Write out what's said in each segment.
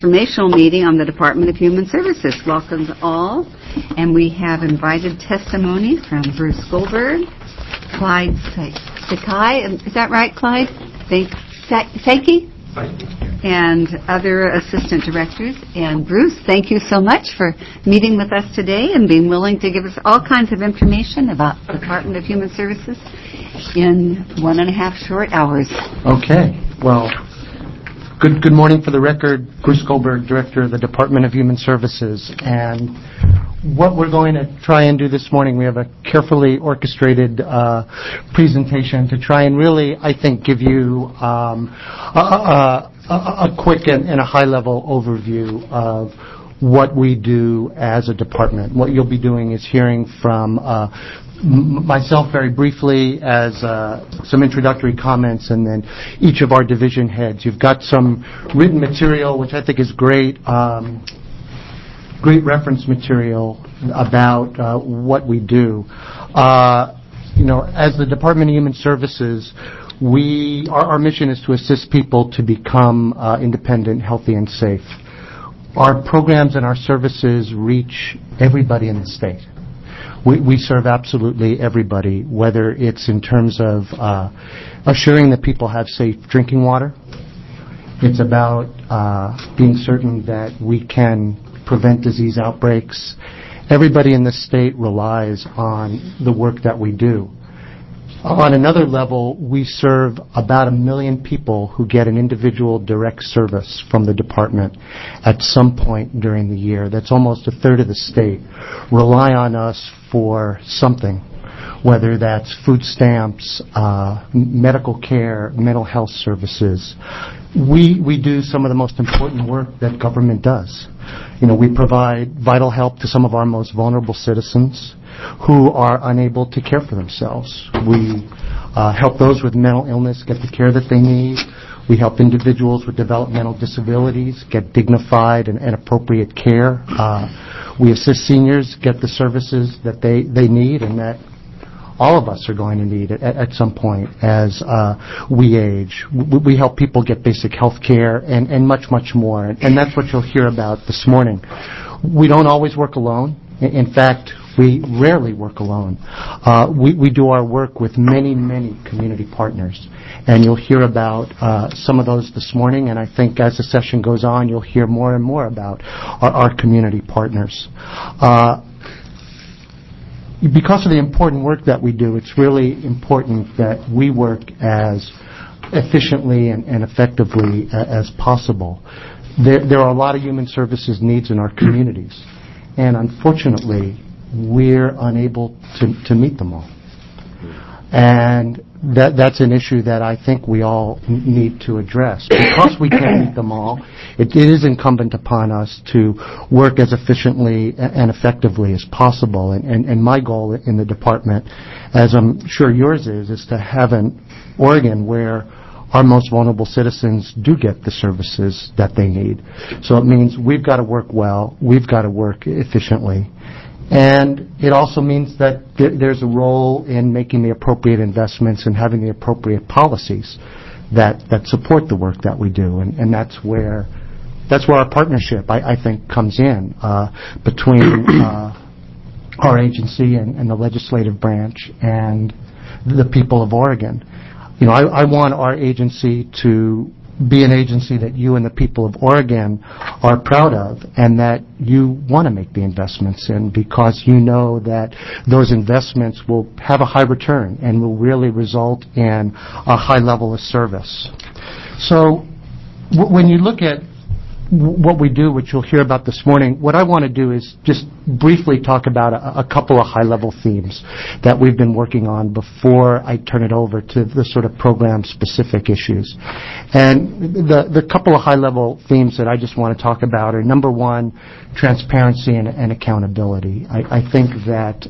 Informational meeting on the Department of Human Services. Welcome to all. And we have invited testimony from Bruce Goldberg, Clyde Sakai, is that right, Clyde? Saiki? And other assistant directors. And Bruce, thank you so much for meeting with us today and being willing to give us all kinds of information about the Department of Human Services in 1.5 short hours. Okay. Well, Good morning. For the record, Bruce Goldberg, Director of the Department of Human Services. And what we're going to try and do this morning, we have a carefully orchestrated presentation to try and really, I think, give you a quick and a high-level overview of what we do as a department. What you'll be doing is hearing from myself very briefly as some introductory comments, and then each of our division heads. You've got some written material, which I think is great reference material about what we do. As the Department of Human Services, our mission is to assist people to become independent, healthy, and safe. Our programs and our services reach everybody in the state. We serve absolutely everybody, whether it's in terms of assuring that people have safe drinking water. It's about being certain that we can prevent disease outbreaks. Everybody in the state relies on the work that we do. On another level, we serve about 1 million people who get an individual direct service from the department at some point during the year. That's almost a third of the state. Rely on us for something, whether that's food stamps, medical care, mental health services. We do some of the most important work that government does. We provide vital help to some of our most vulnerable citizens who are unable to care for themselves. We help those with mental illness get the care that they need. We help individuals with developmental disabilities get dignified and appropriate care. We assist seniors get the services that they need and that all of us are going to need at some point as we age. We help people get basic health care and much, much more. And that's what you'll hear about this morning. We don't always work alone. In fact, we rarely work alone. We do our work with many, many community partners. And you'll hear about some of those this morning. And I think as the session goes on, you'll hear more and more about our community partners. Because of the important work that we do, it's really important that we work as efficiently and effectively as possible. There are a lot of human services needs in our communities. And unfortunately, we're unable to meet them all. And that's an issue that I think we all need to address. Because we can't meet them all, it is incumbent upon us to work as efficiently and effectively as possible. And my goal in the department, as I'm sure yours is to have an Oregon where our most vulnerable citizens do get the services that they need. So it means we've got to work well, we've got to work efficiently. And it also means that there's a role in making the appropriate investments and having the appropriate policies that support the work that we do. And that's where our partnership, I think, comes in between our agency and the legislative branch and the people of Oregon. I want our agency to be an agency that you and the people of Oregon are proud of and that you want to make the investments in because you know that those investments will have a high return and will really result in a high level of service. So when you look at what we do, which you'll hear about this morning, what I want to do is just briefly talk about a couple of high-level themes that we've been working on before I turn it over to the sort of program-specific issues. And the couple of high-level themes that I just want to talk about are, number one, transparency and accountability. I think that,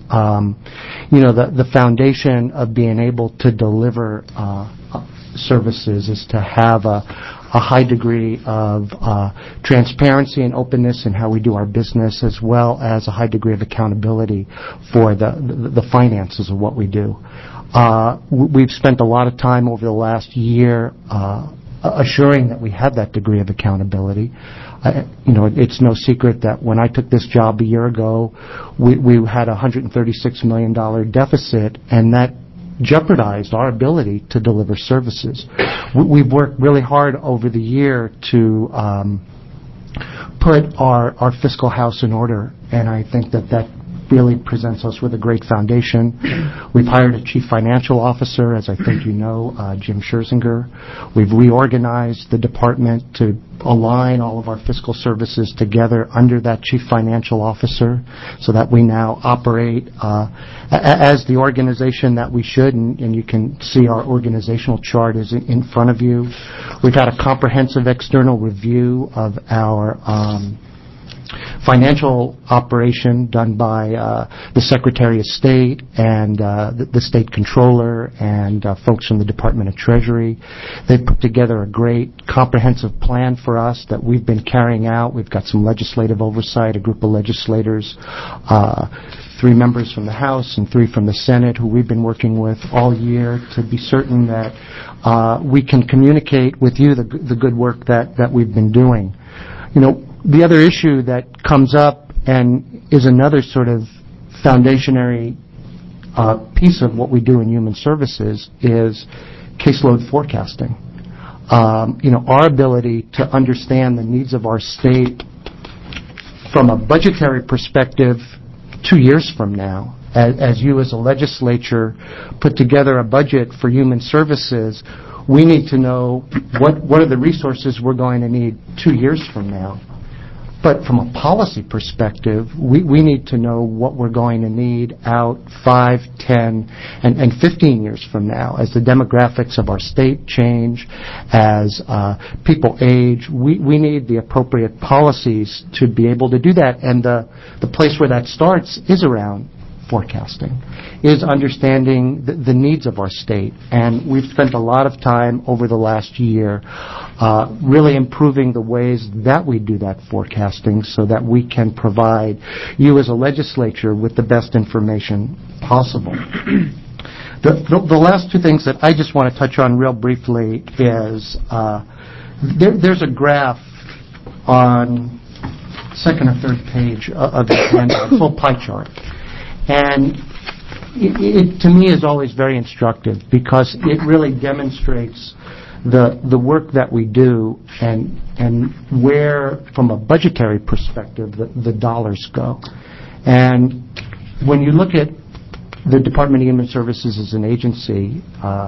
the foundation of being able to deliver services is to have a high degree of transparency and openness in how we do our business, as well as a high degree of accountability for the finances of what we do. We've spent a lot of time over the last year assuring that we have that degree of accountability. It's no secret that when I took this job a year ago, we had a $136 million deficit, and that jeopardized our ability to deliver services. We've worked really hard over the year to put our fiscal house in order, and I think that really presents us with a great foundation. We've hired a chief financial officer, as I think you know, Jim Scherzinger. We've reorganized the department to align all of our fiscal services together under that chief financial officer so that we now operate as the organization that we should, and you can see our organizational chart is in front of you. We've had a comprehensive external review of our financial operation done by the Secretary of State and the State Controller and folks from the Department of Treasury. They've put together a great comprehensive plan for us that we've been carrying out. We've got some legislative oversight, a group of legislators, 3 members from the House and 3 from the Senate who we've been working with all year to be certain that we can communicate with you the good work that we've been doing. The other issue that comes up and is another sort of foundationary piece of what we do in human services is caseload forecasting. Our ability to understand the needs of our state from a budgetary perspective 2 years from now, as you as a legislature put together a budget for human services, we need to know what are the resources we're going to need 2 years from now. But from a policy perspective, we need to know what we're going to need out 5, 10, and 15 years from now. As the demographics of our state change, as people age, we need the appropriate policies to be able to do that. And the place where that starts is around forecasting, is understanding the needs of our state. And we've spent a lot of time over the last year really improving the ways that we do that forecasting so that we can provide you as a legislature with the best information possible. The last 2 things that I just want to touch on real briefly is there's a graph on second or third page of the handout, a full pie chart. And it to me is always very instructive because it really demonstrates the work that we do and where, from a budgetary perspective, the dollars go. And when you look at the Department of Human Services as an agency,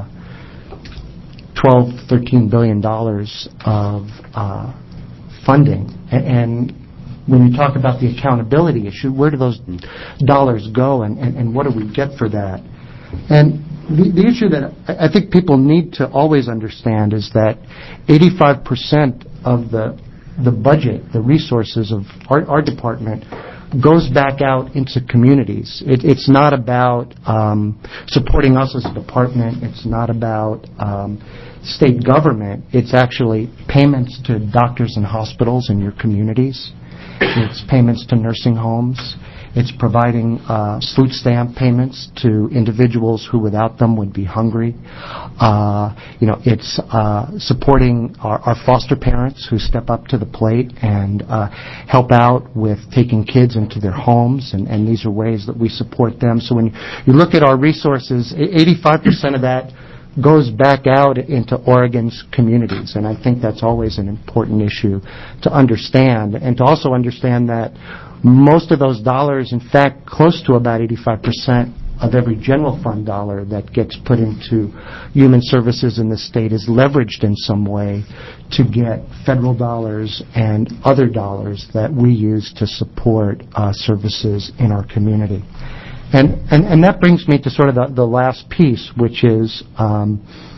$12-13 billion of funding, and when you talk about the accountability issue, where do those dollars go and what do we get for that? And the issue that I think people need to always understand is that 85% of the budget, the resources of our department, goes back out into communities. It's not about supporting us as a department. It's not about state government. It's actually payments to doctors and hospitals in your communities. It's payments to nursing homes. It's providing food stamp payments to individuals who without them would be hungry. It's supporting our foster parents who step up to the plate and help out with taking kids into their homes, and these are ways that we support them. So when you look at our resources, 85% of that goes back out into Oregon's communities, and I think that's always an important issue to understand, and to also understand that most of those dollars, in fact, close to about 85% of every general fund dollar that gets put into human services in the state is leveraged in some way to get federal dollars and other dollars that we use to support services in our community. And that brings me to sort of the last piece, which is, now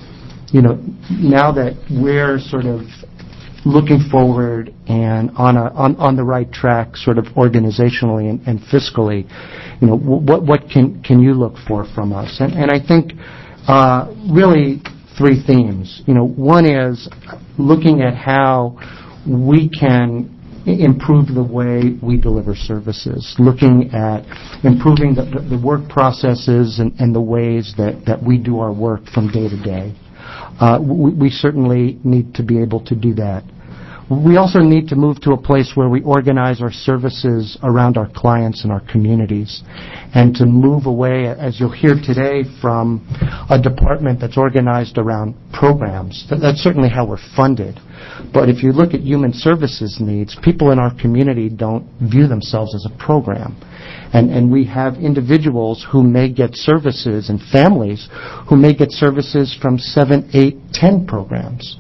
that we're sort of looking forward and on the right track, sort of organizationally and fiscally, what can you look for from us? And I think really 3 themes. One is looking at how we can improve the way we deliver services, looking at improving the work processes and the ways that we do our work from day to day. we certainly need to be able to do that. We also need to move to a place where we organize our services around our clients and our communities, and to move away, as you'll hear today, from a department that's organized around programs. That's certainly how we're funded. But if you look at human services needs, people in our community don't view themselves as a program. And we have individuals who may get services, and families who may get services from 7, 8, 10 programs.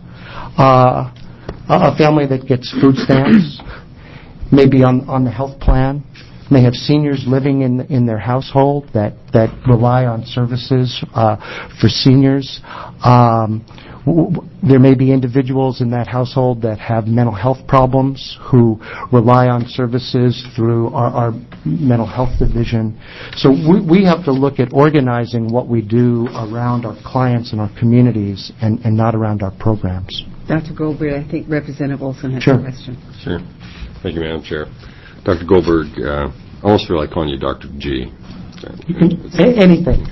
A family that gets food stamps, may be on the health plan, may have seniors living in their household that rely on services for seniors. There may be individuals in that household that have mental health problems who rely on services through our mental health division. So we have to look at organizing what we do around our clients and our communities and not around our programs. Dr. Goldberg, I think Representative Olson has Sure. a question. Sure. Thank you, Madam Chair. Dr. Goldberg, I almost feel like calling you Dr. G. Anything.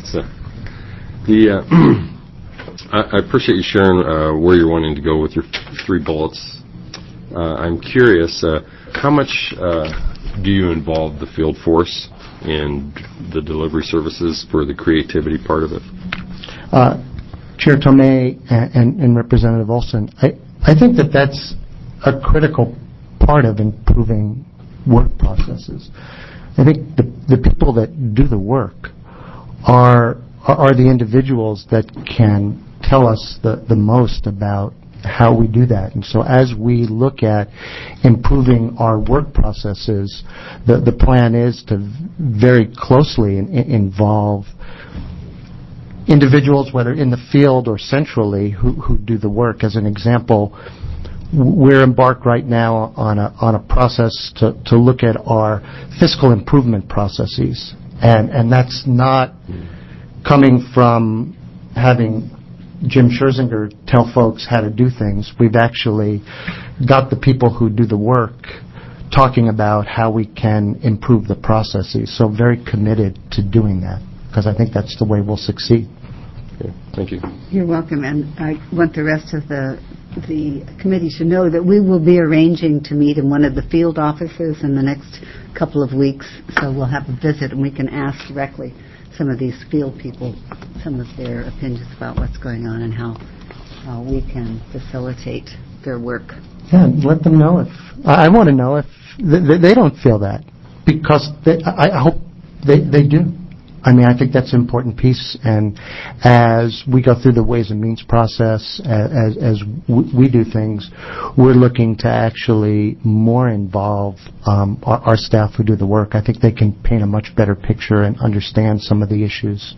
I appreciate you sharing where you're wanting to go with your 3 bullets. I'm curious, how much do you involve the field force in the delivery services for the creativity part of it? Chair Tomei and Representative Olson, I think that's a critical part of improving work processes. I think the people that do the work are the individuals that can tell us the most about how we do that. And so as we look at improving our work processes, the plan is to very closely involve individuals, whether in the field or centrally, who do the work. As an example, we're embarked right now on a process to look at our fiscal improvement processes, and that's not coming from having Jim Scherzinger tell folks how to do things. We've actually got the people who do the work talking about how we can improve the processes. So very committed to doing that, because I think that's the way we'll succeed. Okay, thank you. You're welcome, and I want the rest of the committee to know that we will be arranging to meet in one of the field offices in the next couple of weeks, so we'll have a visit and we can ask directly some of these field people some of their opinions about what's going on and how we can facilitate their work. Yeah, let them know if I want to know if they don't feel that, because I hope they do. I mean, I think that's an important piece, and as we go through the Ways and Means process, as we do things, we're looking to actually more involve our staff who do the work. I think they can paint a much better picture and understand some of the issues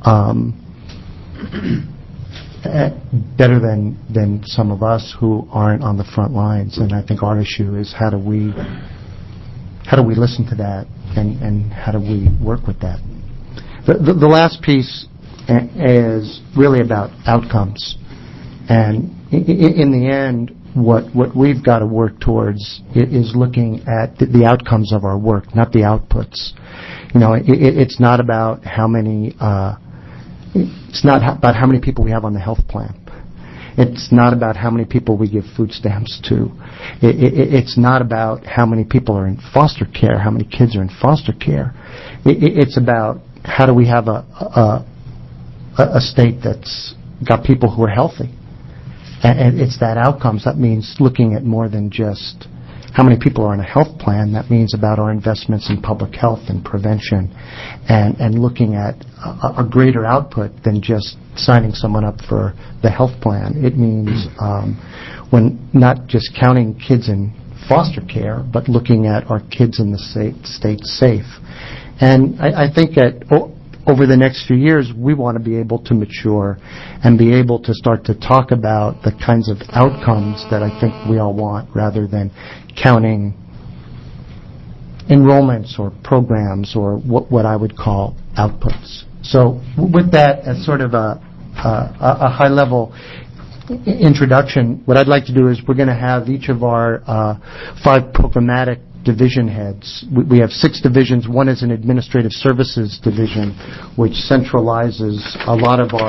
better than some of us who aren't on the front lines. And I think our issue is how do we listen to that, and how do we work with that. The last piece is really about outcomes, and in the end, what we've got to work towards is looking at the outcomes of our work, not the outputs. You know, it's not about how many people we have on the health plan. It's not about how many people we give food stamps to. It's not about how many people are in foster care, how many kids are in foster care. It's about how do we have a state that's got people who are healthy. And it's that outcomes. That means looking at more than just how many people are on a health plan. That means about our investments in public health and prevention, and looking at a greater output than just signing someone up for the health plan. It means when not just counting kids in foster care, but looking at our kids in the state safe. And I think that over the next few years, we want to be able to mature and be able to start to talk about the kinds of outcomes that I think we all want, rather than counting enrollments or programs or what I would call outputs. So with that as sort of a high-level introduction, what I'd like to do is we're going to have each of our 5 programmatic division heads. We have 6 divisions. One is an administrative services division, which centralizes a lot of our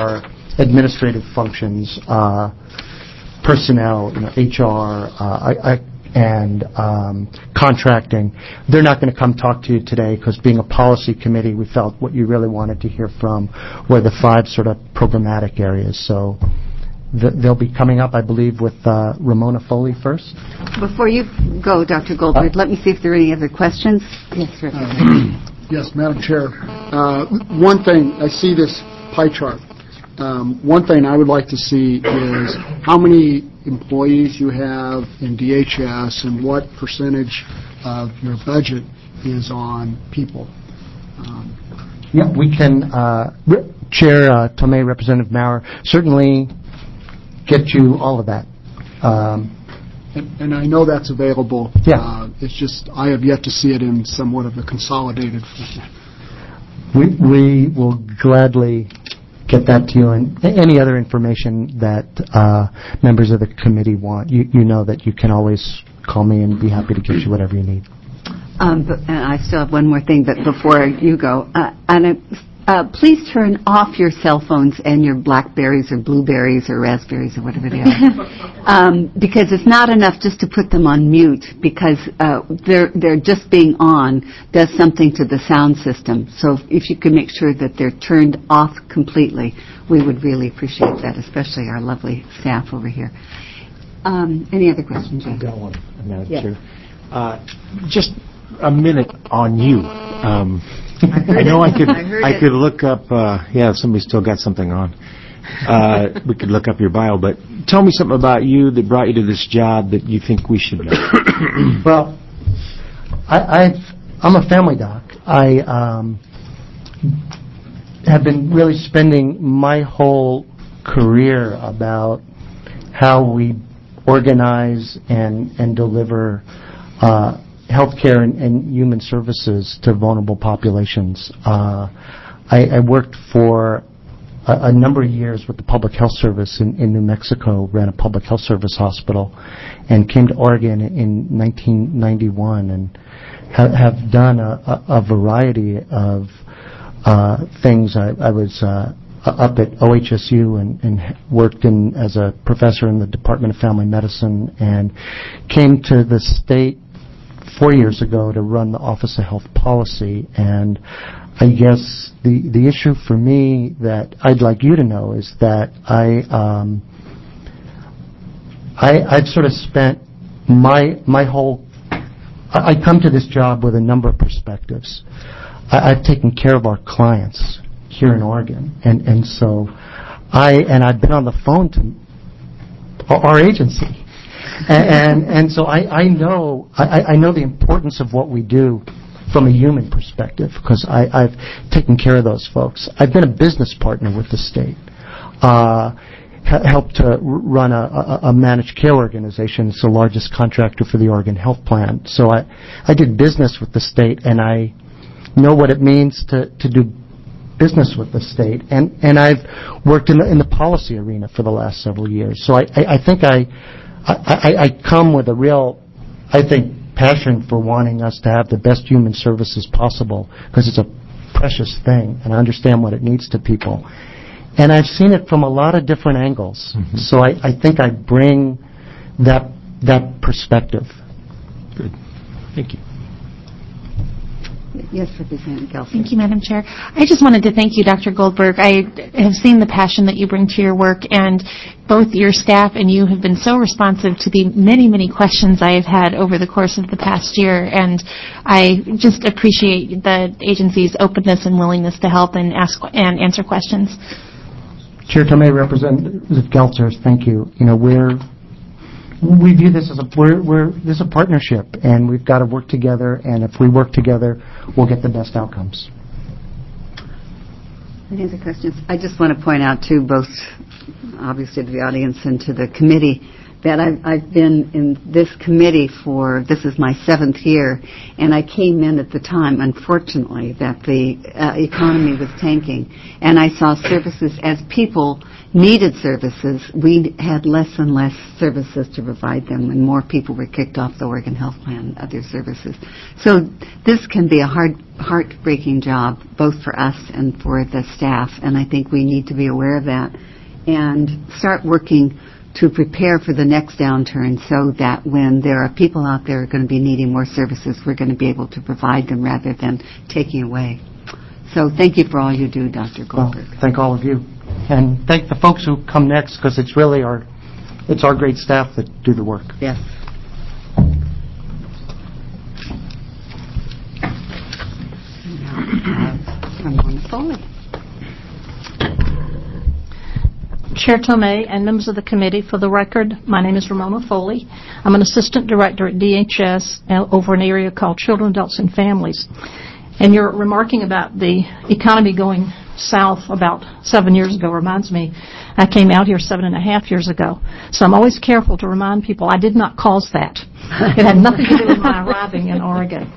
administrative functions, personnel, HR, and contracting. They're not going to come talk to you today because being a policy committee, we felt what you really wanted to hear from were the 5 sort of programmatic areas. So they'll be coming up, I believe, with Ramona Foley first. Before you go, Dr. Goldberg, let me see if there are any other questions. Yes, sir. Yes, Madam Chair. One thing, I see this pie chart. One thing I would like to see is how many employees you have in DHS and what percentage of your budget is on people. Yeah, we can, Chair Tomei, Representative Maurer, certainly get you all of that. And I know that's available. Yeah. It's just I have yet to see it in somewhat of a consolidated format. We will gladly get that to you, and any other information that members of the committee want. You know that you can always call me and be happy to get you whatever you need. And I still have one more thing, but before you go, please turn off your cell phones and your Blackberries or Blueberries or Raspberries or whatever they are, because it's not enough just to put them on mute, because they're just being on does something to the sound system. So if you could make sure that they're turned off completely, we would really appreciate that, especially our lovely staff over here. Any other questions, Jay? I've got one, Madam Chair. Just a minute on you. I know I could look up. Somebody's still got something on. We could look up your bio, but tell me something about you that brought you to this job that you think we should know. Well, I'm a family doc. I have been really spending my whole career about how we organize and deliver healthcare and human services to vulnerable populations. I worked for a number of years with the Public Health Service in New Mexico, ran a public health service hospital, and came to Oregon in 1991 and have done a variety of things. I was up at OHSU and worked as a professor in the Department of Family Medicine, and came to the state 4 years ago to run the Office of Health Policy. And I guess the issue for me that I'd like you to know is that I've sort of spent my whole, I come to this job with a number of perspectives. I've taken care of our clients here in Oregon, and so I've been on the phone to our agency. And so I know the importance of what we do from a human perspective, because I've taken care of those folks. I've been a business partner with the state, helped to run a managed care organization. It's the largest contractor for the Oregon Health Plan. So I did business with the state, and I know what it means to do business with the state. And I've worked in the policy arena for the last several years. So I think I come with a real, I think, passion for wanting us to have the best human services possible, because it's a precious thing, and I understand what it needs to people. And I've seen it from a lot of different angles. Mm-hmm. So I think I bring that perspective. Good. Thank you. Yes, Representative Gelser. Thank you, Madam Chair. I just wanted to thank you, Dr. Goldberg. I have seen the passion that you bring to your work, and both your staff and you have been so responsive to the many, many questions I have had over the course of the past year, and I just appreciate the agency's openness and willingness to help and answer questions. Chair Tomei, Representative Gelser, thank you. We view this as this is a partnership, and we've got to work together, and if we work together, we'll get the best outcomes. Any other questions? I just want to point out, too, both obviously to the audience and to the committee, that I've been in this committee this is my 7th year, and I came in at the time, unfortunately, that the economy was tanking, and I saw services as people needed services. We had less and less services to provide them, and more people were kicked off the Oregon Health Plan and other services. So this can be a heartbreaking job, both for us and for the staff, and I think we need to be aware of that and start working to prepare for the next downturn so that when there are people out there who are going to be needing more services, we're going to be able to provide them rather than taking away. So thank you for all you do, Dr. Goldberg. Well, thank all of you. And thank the folks who come next, because it's really our great staff that do the work. Yes. Ramona Foley. Chair Tomei and members of the committee, for the record, my name is Ramona Foley. I'm an assistant director at DHS over an area called Children, Adults, and Families. And you're remarking about the economy going south about 7 years ago reminds me I came out here 7.5 years ago. So I'm always careful to remind people I did not cause that. It had nothing to do with my arriving in Oregon.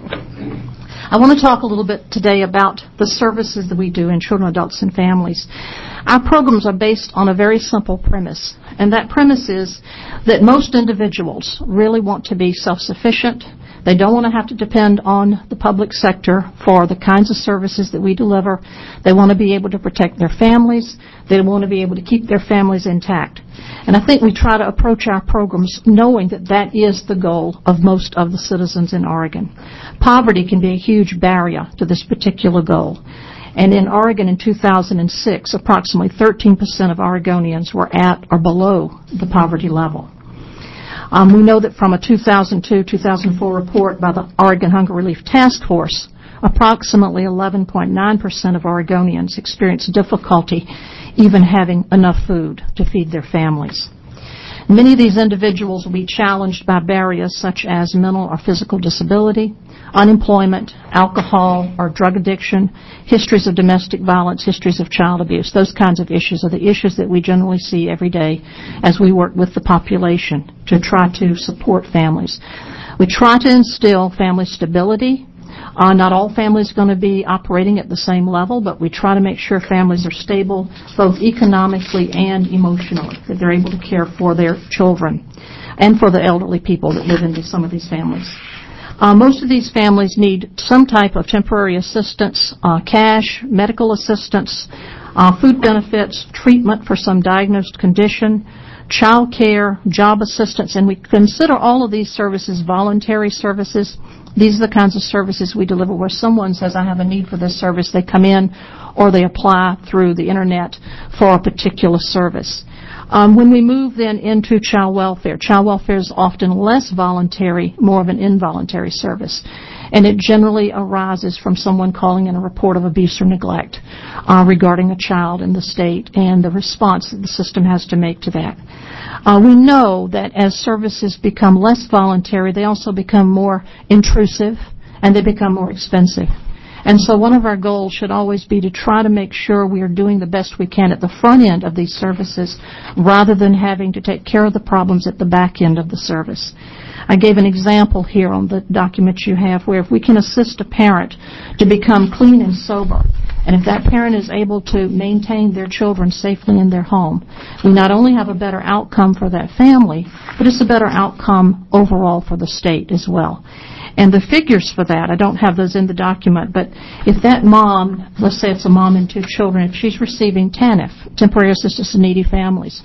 I want to talk a little bit today about the services that we do in Children, Adults, and Families. Our programs are based on a very simple premise, and that premise is that most individuals really want to be self-sufficient. They don't want to have to depend on the public sector for the kinds of services that we deliver. They want to be able to protect their families. They want to be able to keep their families intact. And I think we try to approach our programs knowing that that is the goal of most of the citizens in Oregon. Poverty can be a huge barrier to this particular goal. And in Oregon in 2006, approximately 13% of Oregonians were at or below the poverty level. We know that from a 2002-2004 report by the Oregon Hunger Relief Task Force, approximately 11.9% of Oregonians experienced difficulty even having enough food to feed their families. Many of these individuals will be challenged by barriers such as mental or physical disability, unemployment, alcohol or drug addiction, histories of domestic violence, histories of child abuse. Those kinds of issues are the issues that we generally see every day as we work with the population to try to support families. We try to instill family stability. Not all families are going to be operating at the same level, but we try to make sure families are stable both economically and emotionally, that they're able to care for their children and for the elderly people that live in some of these families. Most of these families need some type of temporary assistance, cash, medical assistance, food benefits, treatment for some diagnosed condition, child care, job assistance, and we consider all of these services voluntary services. These are the kinds of services we deliver where someone says, I have a need for this service. They come in or they apply through the Internet for a particular service. When we move then into child welfare is often less voluntary, more of an involuntary service. And it generally arises from someone calling in a report of abuse or neglect regarding a child in the state and the response that the system has to make to that. We know that as services become less voluntary, they also become more intrusive and they become more expensive. And so one of our goals should always be to try to make sure we are doing the best we can at the front end of these services rather than having to take care of the problems at the back end of the service. I gave an example here on the document you have where if we can assist a parent to become clean and sober, and if that parent is able to maintain their children safely in their home, we not only have a better outcome for that family, but it's a better outcome overall for the state as well. And the figures for that, I don't have those in the document, but if that mom, let's say it's a mom and 2 children, if she's receiving TANF, Temporary Assistance to Needy Families,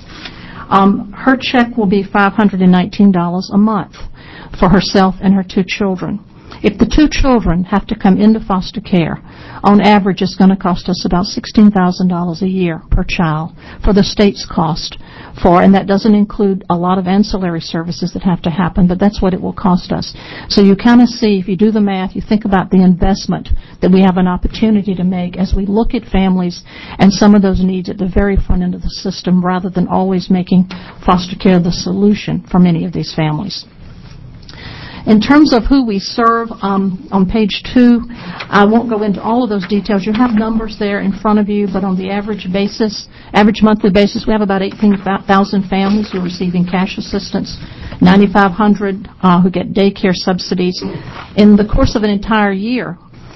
her check will be $519 a month for herself and her 2 children. If the 2 children have to come into foster care, on average it's going to cost us about $16,000 a year per child for the state's cost for, and that doesn't include a lot of ancillary services that have to happen, but that's what it will cost us. So you kind of see, if you do the math, you think about the investment that we have an opportunity to make as we look at families and some of those needs at the very front end of the system rather than always making foster care the solution for many of these families. In terms of who we serve, on page 2, I won't go into all of those details. You have numbers there in front of you, but on the average monthly basis, we have about 18,000 families who are receiving cash assistance, 9,500 who get daycare subsidies. In the course of an entire year,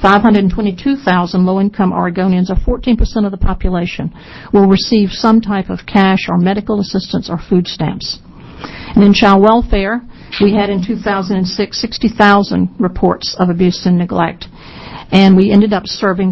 522,000 low-income Oregonians, or 14% of the population, will receive some type of cash or medical assistance or food stamps. And in child welfare, we had in 2006 60,000 reports of abuse and neglect. and we ended up serving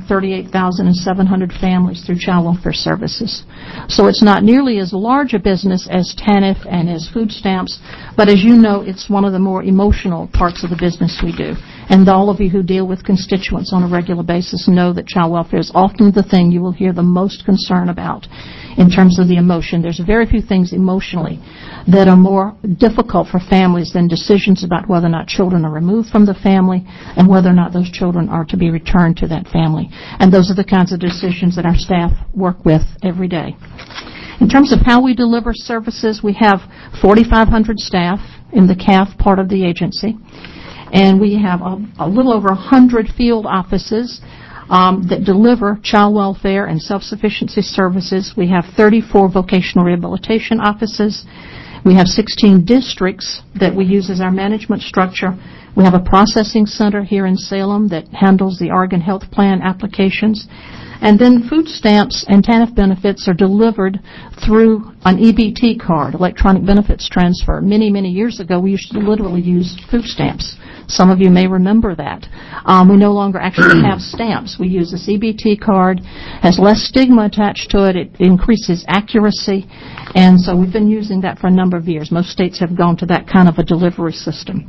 38,700 families through child welfare services. So it's not nearly as large a business as TANF and as food stamps, but as you know, it's one of the more emotional parts of the business we do. And all of you who deal with constituents on a regular basis know that child welfare is often the thing you will hear the most concern about in terms of the emotion. There's very few things emotionally that are more difficult for families than decisions about whether or not children are removed from the family and whether or not those children are to be returned to that family. And those are the kinds of decisions that our staff work with every day. In terms of how we deliver services, we have 4,500 staff in the CAF part of the agency. And we have a little over 100 field offices that deliver child welfare and self-sufficiency services. We have 34 vocational rehabilitation offices. We have 16 districts that we use as our management structure. We have a processing center here in Salem that handles the Oregon Health Plan applications. And then food stamps and TANF benefits are delivered through an EBT card, electronic benefits transfer. Many, many years ago, we used to literally use food stamps. Some of you may remember that. We no longer actually have stamps. We use this EBT card, has less stigma attached to it. It increases accuracy. And so we've been using that for a number of years. Most states have gone to that kind of a delivery system.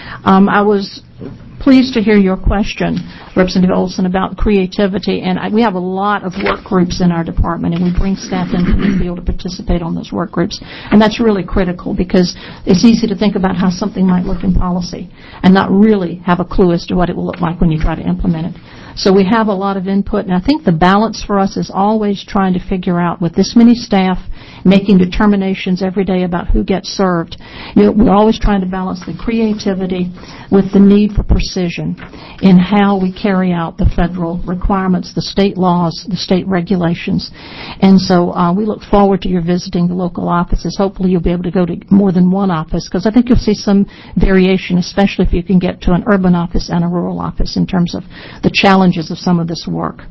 I was pleased to hear your question, Representative Olson, about creativity. And we have a lot of work groups in our department, and we bring staff in from the field to participate on those work groups. And that's really critical because it's easy to think about how something might look in policy and not really have a clue as to what it will look like when you try to implement it. So we have a lot of input, and I think the balance for us is always trying to figure out, with this many staff, making determinations every day about who gets served. We're always trying to balance the creativity with the need for precision in how we carry out the federal requirements, the state laws, the state regulations. And so we look forward to your visiting the local offices. Hopefully you'll be able to go to more than one office, because I think you'll see some variation, especially if you can get to an urban office and a rural office in terms of the challenges of some of this work.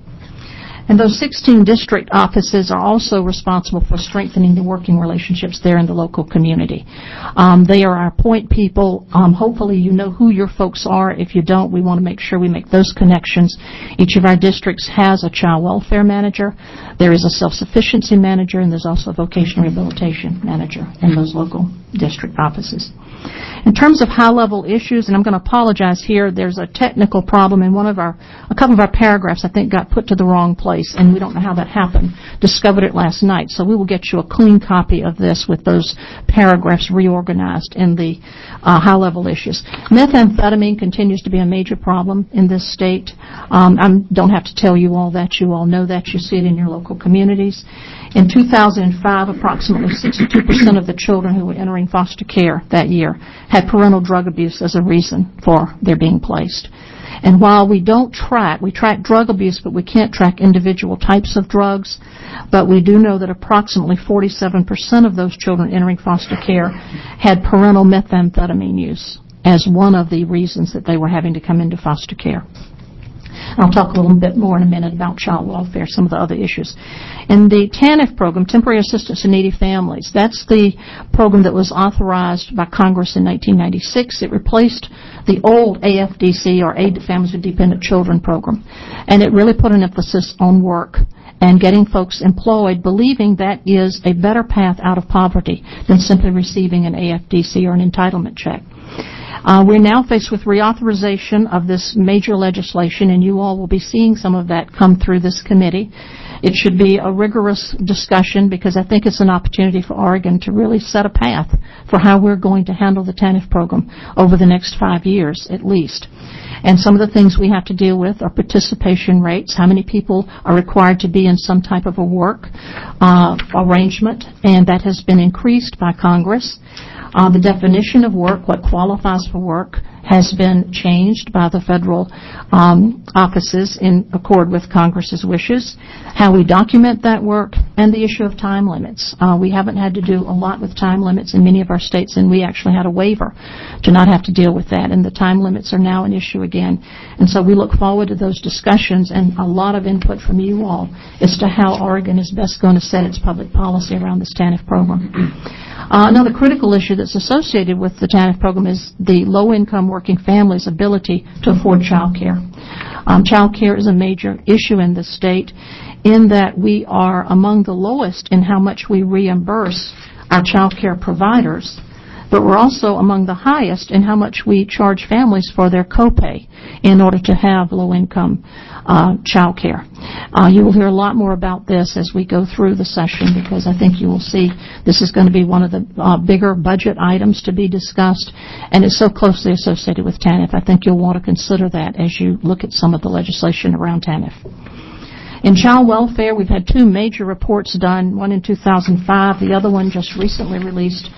And those 16 district offices are also responsible for strengthening the working relationships there in the local community. They are our point people. Hopefully you know who your folks are. If you don't, we want to make sure we make those connections. Each of our districts has a child welfare manager. There is a self-sufficiency manager, and there's also a vocational rehabilitation manager in those local district offices. In terms of high-level issues, and I'm going to apologize here, there's a technical problem in a couple of our paragraphs, I think, got put to the wrong place, and we don't know how that happened. Discovered it last night, so we will get you a clean copy of this with those paragraphs reorganized in the high-level issues. Methamphetamine continues to be a major problem in this state. I don't have to tell you all that. You all know that. You see it in your local communities. In 2005, approximately 62% of the children who were entering foster care that year had parental drug abuse as a reason for their being placed. And while we track drug abuse, but we can't track individual types of drugs, but we do know that approximately 47% of those children entering foster care had parental methamphetamine use as one of the reasons that they were having to come into foster care. I'll talk a little bit more in a minute about child welfare, some of the other issues. In the TANF program, Temporary Assistance to Needy Families, that's the program that was authorized by Congress in 1996. It replaced the old AFDC, or Aid to Families with Dependent Children program. And it really put an emphasis on work and getting folks employed, believing that is a better path out of poverty than simply receiving an AFDC or an entitlement check. We're now faced with reauthorization of this major legislation, and you all will be seeing some of that come through this committee. It should be a rigorous discussion because I think it's an opportunity for Oregon to really set a path for how we're going to handle the TANF program over the next 5 years at least. And some of the things we have to deal with are participation rates, how many people are required to be in some type of a work arrangement, and that has been increased by Congress. The definition of work, what qualifies for work, has been changed by the federal offices in accord with Congress's wishes, how we document that work, and the issue of time limits. We haven't had to do a lot with time limits in many of our states, and we actually had a waiver to not have to deal with that, and the time limits are now an issue again. And so we look forward to those discussions and a lot of input from you all as to how Oregon is best going to set its public policy around this TANF program. Another critical issue that's associated with the TANF program is the low-income working families' ability to afford child care. Child care is a major issue in the state in that we are among the lowest in how much we reimburse our child care providers, but we're also among the highest in how much we charge families for their copay in order to have low-income child care. You will hear a lot more about this as we go through the session, because I think you will see this is going to be one of the bigger budget items to be discussed, and it's so closely associated with TANF. I think you'll want to consider that as you look at some of the legislation around TANF. In child welfare, we've had two major reports done, one in 2005, the other one just recently released,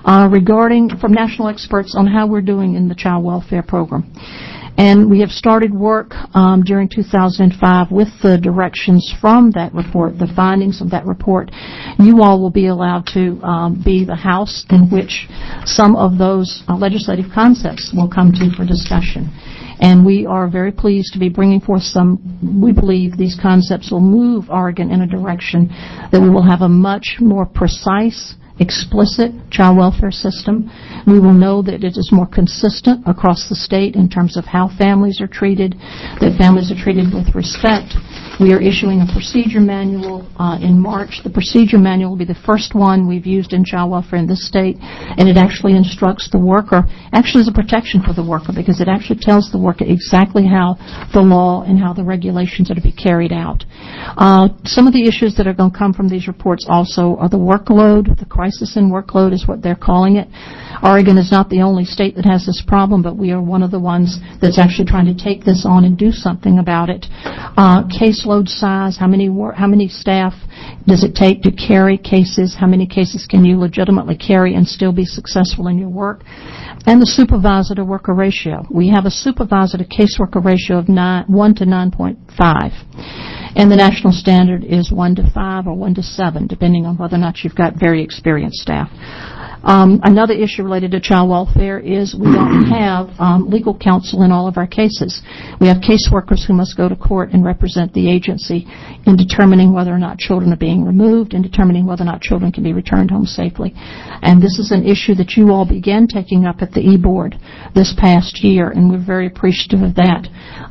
from national experts on how we're doing in the child welfare program. And we have started work during 2005 with the directions from that report, the findings of that report. You all will be allowed to be the house in which some of those legislative concepts will come to for discussion. And we are very pleased to be bringing forth we believe these concepts will move Oregon in a direction that we will have a much more precise, explicit child welfare system. We will know that it is more consistent across the state in terms of how families are treated, that families are treated with respect. We are issuing a procedure manual in March. The procedure manual will be the first one we've used in child welfare in this state, and it actually instructs the worker, actually is a protection for the worker, because it actually tells the worker exactly how the law and how the regulations are to be carried out. Some of the issues that are going to come from these reports also are the workload. The crisis in workload is what they're calling it. Oregon is not the only state that has this problem, but we are one of the ones that's actually trying to take this on and do something about it. Caseload size, how many staff does it take to carry cases? How many cases can you legitimately carry and still be successful in your work? And the supervisor to worker ratio. We have a supervisor to caseworker ratio of 1 to 9.5. And the national standard is 1 to 5 or 1 to 7, depending on whether or not you've got very experienced staff. Another issue related to child welfare is we don't have legal counsel in all of our cases. We have caseworkers who must go to court and represent the agency in determining whether or not children are being removed and determining whether or not children can be returned home safely. And this is an issue that you all began taking up at the E-Board this past year, and we're very appreciative of that.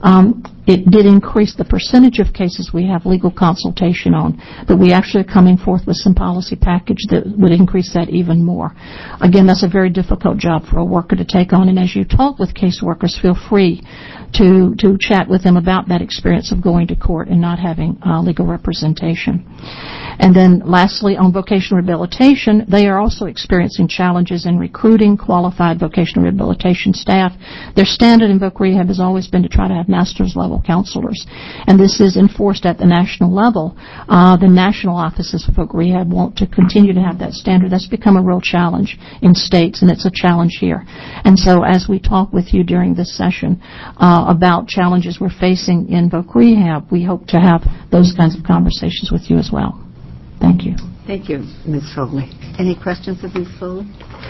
It did increase the percentage of cases we have legal consultation on, but we actually are coming forth with some policy package that would increase that even more. Again, that's a very difficult job for a worker to take on, and as you talk with caseworkers, feel free to chat with them about that experience of going to court and not having legal representation. And then lastly, on vocational rehabilitation, they are also experiencing challenges in recruiting qualified vocational rehabilitation staff. Their standard in voc rehab has always been to try to have master's level counselors, and this is enforced at the national level. The national offices of voc rehab want to continue to have that standard. That's become a real challenge in states, and it's a challenge here. And so as we talk with you during this session about challenges we're facing in voc rehab, we hope to have those kinds of conversations with you as well. Thank you. Thank you, Ms. Foley. Any questions of Ms. Foley?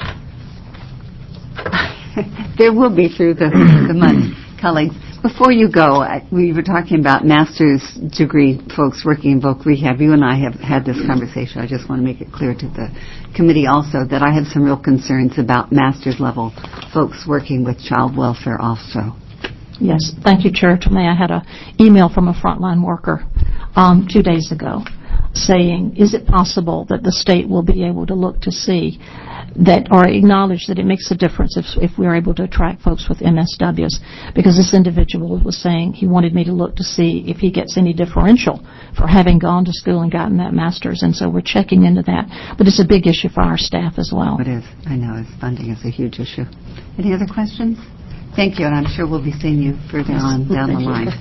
There will be through the month. Colleagues, before you go, we were talking about master's degree folks working in voc rehab. You and I have had this conversation. I just want to make it clear to the committee also that I have some real concerns about master's level folks working with child welfare also. Yes, thank you, Chair Tomei. I had an email from a frontline worker 2 days ago saying, is it possible that the state will be able to look to see that or acknowledge that it makes a difference if we're able to attract folks with MSWs? Because this individual was saying he wanted me to look to see if he gets any differential for having gone to school and gotten that master's, and so we're checking into that. But it's a big issue for our staff as well. It is. I know. Funding is a huge issue. Any other questions? Thank you, and I'm sure we'll be seeing you further on down the line.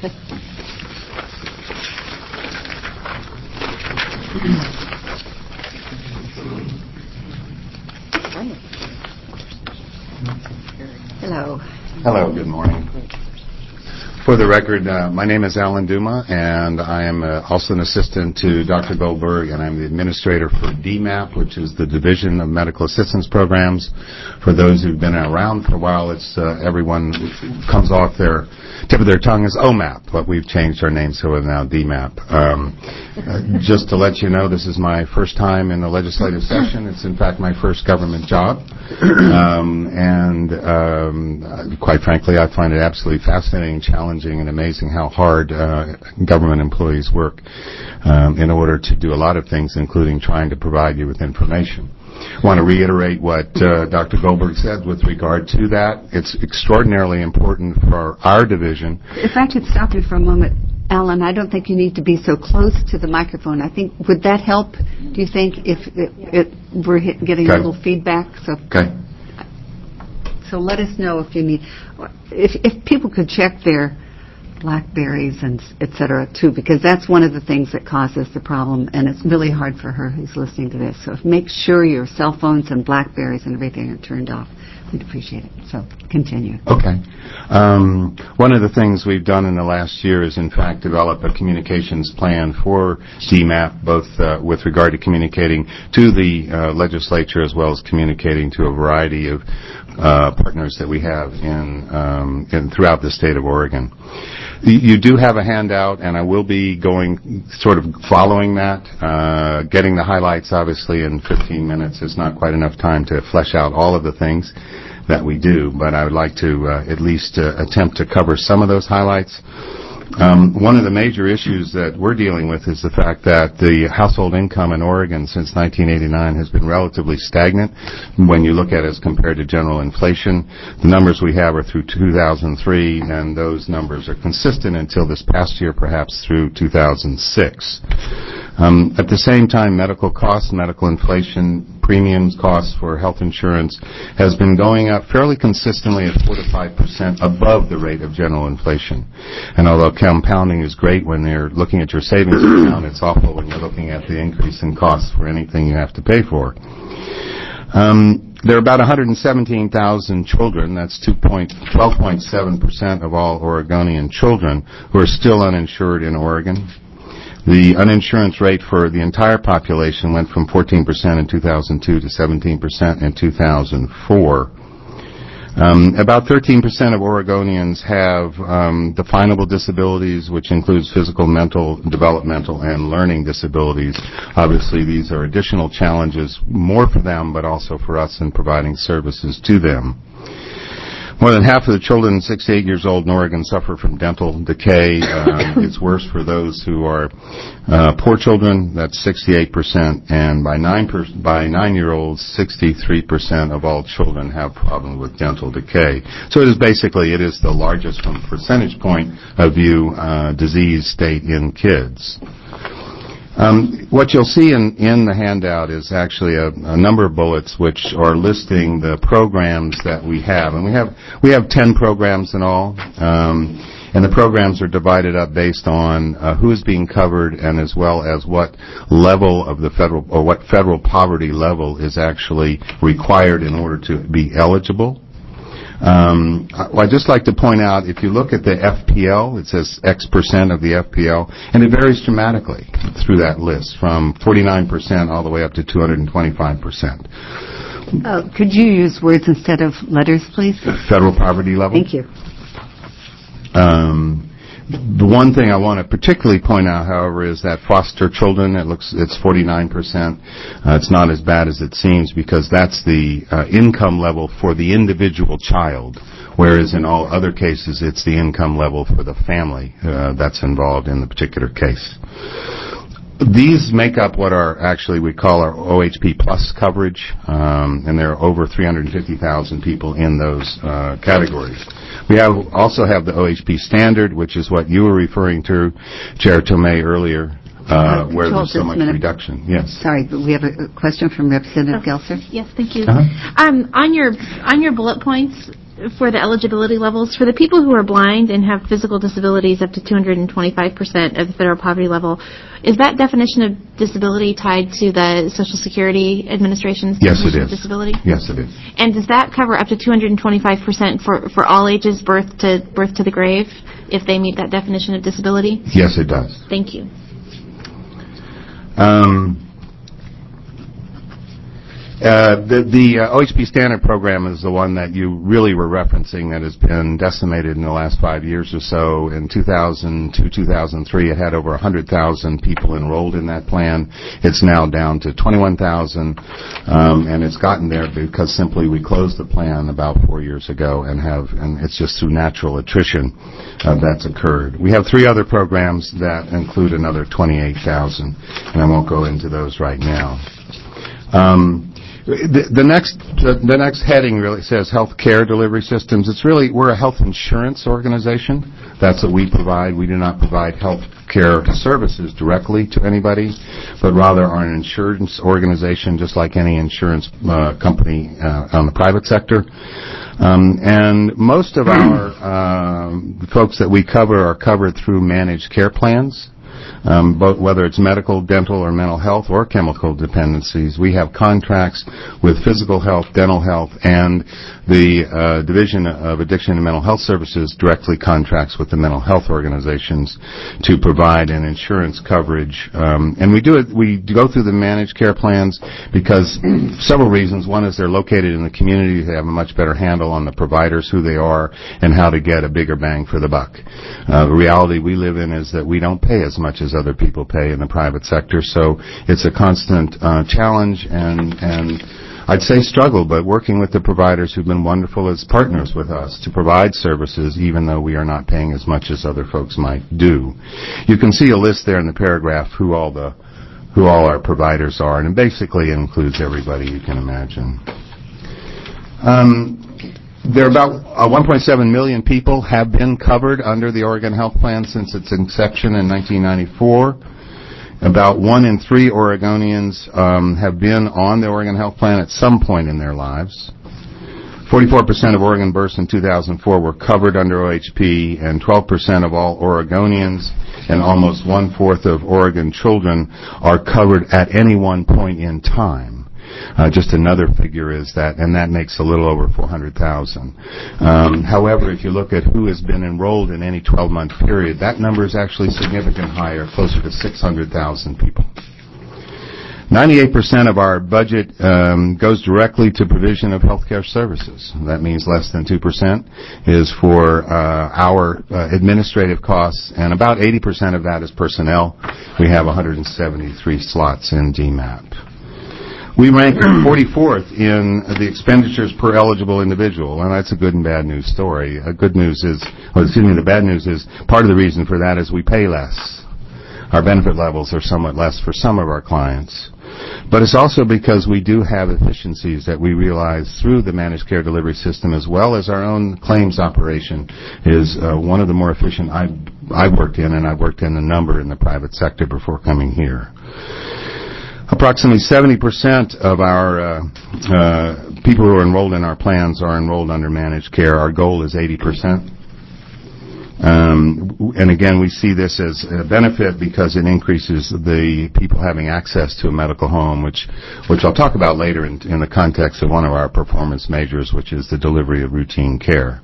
Hello. Hello, good morning. For the record, my name is Alan Duma, and I am also an assistant to Dr. Goldberg, and I'm the administrator for DMAP, which is the Division of Medical Assistance Programs. For those who've been around for a while, it's everyone comes off their tip of their tongue is OMAP, but we've changed our name, so we're now DMAP. Just to let you know, this is my first time in the legislative session. It's, in fact, my first government job. Quite frankly, I find it absolutely fascinating, challenging, and amazing how hard government employees work in order to do a lot of things, including trying to provide you with information. I want to reiterate what Dr. Goldberg said with regard to that. It's extraordinarily important for our division. If I could stop you for a moment, Alan, I don't think you need to be so close to the microphone. I think, would that help, do you think, if we're getting a little feedback? So let us know if you need, if people could check their BlackBerries and et cetera too, because that's one of the things that causes the problem, and it's really hard for her who's listening to this. So make sure your cell phones and BlackBerries and everything are turned off. We'd appreciate it. So continue. Okay. One of the things we've done in the last year is, in fact, develop a communications plan for DMAP, both with regard to communicating to the legislature as well as communicating to a variety of partners that we have in throughout the state of Oregon. You do have a handout, and I will be going sort of following that. Getting the highlights, obviously, in 15 minutes is not quite enough time to flesh out all of the things that we do, but I would like to at least attempt to cover some of those highlights. One of the major issues that we're dealing with is the fact that the household income in Oregon since 1989 has been relatively stagnant when you look at it as compared to general inflation. The numbers we have are through 2003, and those numbers are consistent until this past year, perhaps through 2006. At the same time, medical costs, medical inflation, premiums costs for health insurance has been going up fairly consistently at 4 to 5% above the rate of general inflation. And although compounding is great when you're looking at your savings account, it's awful when you're looking at the increase in costs for anything you have to pay for. There are about 117,000 children, that's 12.7% of all Oregonian children, who are still uninsured in Oregon. The uninsurance rate for the entire population went from 14% in 2002 to 17% in 2004. About 13% of Oregonians have definable disabilities, which includes physical, mental, developmental, and learning disabilities. Obviously, these are additional challenges, more for them, but also for us in providing services to them. More than half of the children 6 to 8 years old in Oregon suffer from dental decay. It's worse for those who are poor children. That's 68%. And by 9-year-olds, 63% of all children have problems with dental decay. So it is the largest, from a percentage point of view, disease state in kids. What you'll see in the handout is actually a number of bullets which are listing the programs that we have. And we have 10 programs in all. And the programs are divided up based on who is being covered, and as well as what level of the federal, or what federal poverty level is actually required in order to be eligible. I'd just like to point out, if you look at the FPL, it says X% of the FPL, and it varies dramatically through that list, from 49% all the way up to 225%. Could you use words instead of letters, please? Federal poverty level. Thank you. The one thing I want to particularly point out, however, is that foster children, it's 49%. It's not as bad as it seems, because that's the income level for the individual child, whereas in all other cases it's the income level for the family that's involved in the particular case. These make up what we call our OHP Plus coverage, and there are over 350,000 people in those categories. We also have the OHP Standard, which is what you were referring to, Chair Tomei, earlier, where there's so much reduction. Yes. Sorry, but we have a question from Representative Gelser. Yes, thank you. On your bullet points for the eligibility levels, for the people who are blind and have physical disabilities up to 225% of the federal poverty level, is that definition of disability tied to the Social Security Administration's definition of disability? Yes, it is. And does that cover up to 225% for all ages, birth to the grave, if they meet that definition of disability? Yes, it does. Thank you. The OHP Standard Program is the one that you really were referencing that has been decimated in the last 5 years or so. In 2002, 2003, it had over 100,000 people enrolled in that plan. It's now down to 21,000, and it's gotten there because simply we closed the plan about 4 years ago, and it's just through natural attrition that's occurred. We have 3 other programs that include another 28,000, and I won't go into those right now. The next heading really says health care delivery systems. We're a health insurance organization. That's what we provide. We do not provide health care services directly to anybody, but rather are an insurance organization just like any insurance company on the private sector. And most of our folks that we cover are covered through managed care plans. Both whether it's medical, dental, or mental health or chemical dependencies. We have contracts with physical health, dental health, and the Division of Addiction and Mental Health Services directly contracts with the mental health organizations to provide an insurance coverage. And we go through the managed care plans because several reasons. One is they're located in the community. They have a much better handle on the providers, who they are, and how to get a bigger bang for the buck. The reality we live in is that we don't pay as much as other people pay in the private sector, so it's a constant challenge and I'd say struggle, but working with the providers who've been wonderful as partners with us to provide services even though we are not paying as much as other folks might do. You can see a list there in the paragraph who all our providers are, and it basically includes everybody you can imagine. There are about 1.7 million people have been covered under the Oregon Health Plan since its inception in 1994. About 1 in 3 Oregonians have been on the Oregon Health Plan at some point in their lives. 44% of Oregon births in 2004 were covered under OHP, and 12% of all Oregonians and almost 1/4 of Oregon children are covered at any one point in time. Just another figure is that, and that makes a little over 400,000. However, if you look at who has been enrolled in any 12-month period, that number is actually significantly higher, closer to 600,000 people. 98% of our budget goes directly to provision of healthcare services. That means less than 2% is for our administrative costs, and about 80% of that is personnel. We have 173 slots in DMAP. We rank 44th in the expenditures per eligible individual, and that's a good and bad news story. The bad news is part of the reason for that is we pay less. Our benefit levels are somewhat less for some of our clients. But it's also because we do have efficiencies that we realize through the managed care delivery system, as well as our own claims operation is one of the more efficient I've worked in, and I've worked in a number in the private sector before coming here. Approximately 70% of our people who are enrolled in our plans are enrolled under managed care. Our goal is 80%. And again, we see this as a benefit because it increases the people having access to a medical home, which I'll talk about later in the context of one of our performance measures, which is the delivery of routine care.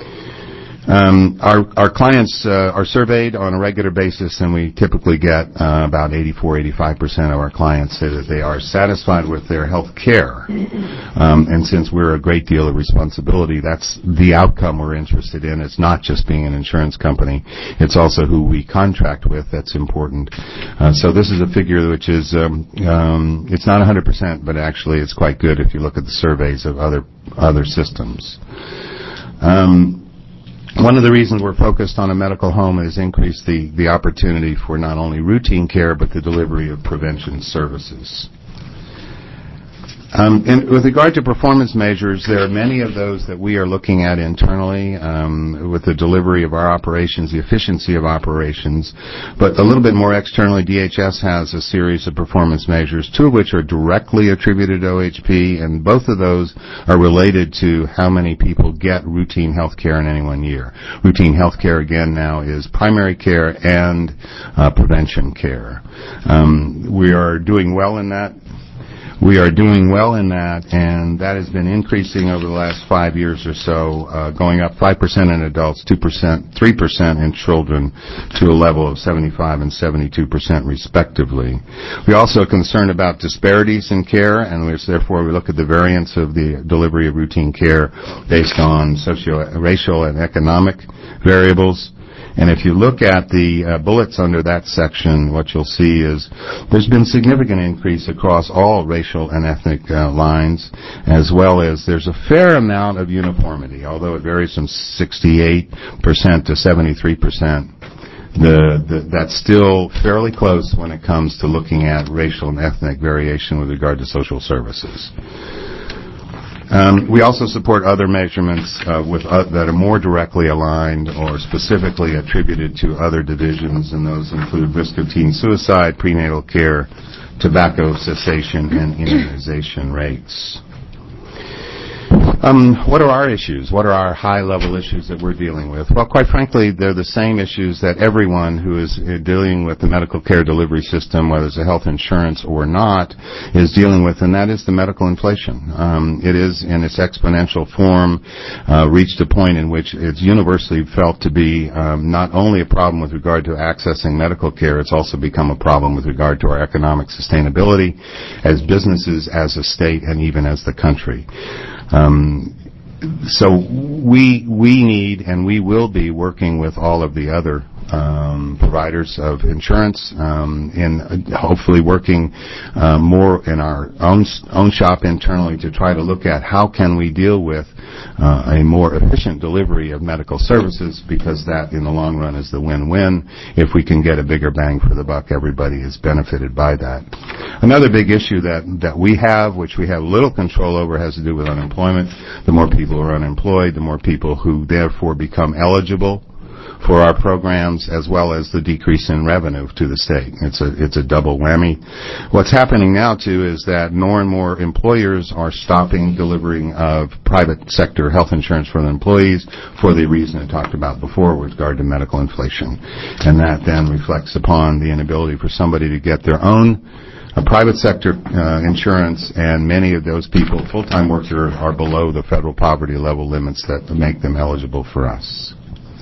Our clients are surveyed on a regular basis, and we typically get about 84-85% of our clients say that they are satisfied with their health care. And since we're a great deal of responsibility, that's the outcome we're interested in. It's not just being an insurance company. It's also who we contract with that's important. So this is a figure which is, it's not 100%, but actually it's quite good if you look at the surveys of other systems. One of the reasons we're focused on a medical home is increase the opportunity for not only routine care, but the delivery of prevention services. And with regard to performance measures, there are many of those that we are looking at internally with the delivery of our operations, the efficiency of operations. But a little bit more externally, DHS has a series of performance measures, 2 of which are directly attributed to OHP, and both of those are related to how many people get routine health care in any one year. Routine health care, again, now is primary care and prevention care. We are doing well in that. We are doing well in that, and that has been increasing over the last 5 years or so, going up 5% in adults, 3% in children, to a level of 75 and 72% respectively. We also are concerned about disparities in care, and therefore we look at the variance of the delivery of routine care based on socio-racial and economic variables. And if you look at the bullets under that section, what you'll see is there's been significant increase across all racial and ethnic lines, as well as there's a fair amount of uniformity, although it varies from 68% to 73%. That's still fairly close when it comes to looking at racial and ethnic variation with regard to social services. We also support other measurements that are more directly aligned or specifically attributed to other divisions, and those include risk of teen suicide, prenatal care, tobacco cessation, and immunization rates. What are our issues? What are our high-level issues that we're dealing with? Well, quite frankly, they're the same issues that everyone who is dealing with the medical care delivery system, whether it's a health insurance or not, is dealing with, and that is the medical inflation. It is, in its exponential form, reached a point in which it's universally felt to be not only a problem with regard to accessing medical care, it's also become a problem with regard to our economic sustainability as businesses, as a state, and even as the country. So we need and we will be working with all of the other providers of insurance in hopefully working more in our own shop internally to try to look at how can we deal with a more efficient delivery of medical services, because that in the long run is the win-win. If we can get a bigger bang for the buck, everybody is benefited by that. Another big issue that we have, which we have little control over, has to do with unemployment. The more people who are unemployed, the more people who therefore become eligible for our programs, as well as the decrease in revenue to the state. It's a double whammy. What's happening now, too, is that more and more employers are stopping delivering of private sector health insurance for their employees for the reason I talked about before with regard to medical inflation. And that then reflects upon the inability for somebody to get their own private sector insurance, and many of those people, full-time workers, are below the federal poverty level limits that make them eligible for us.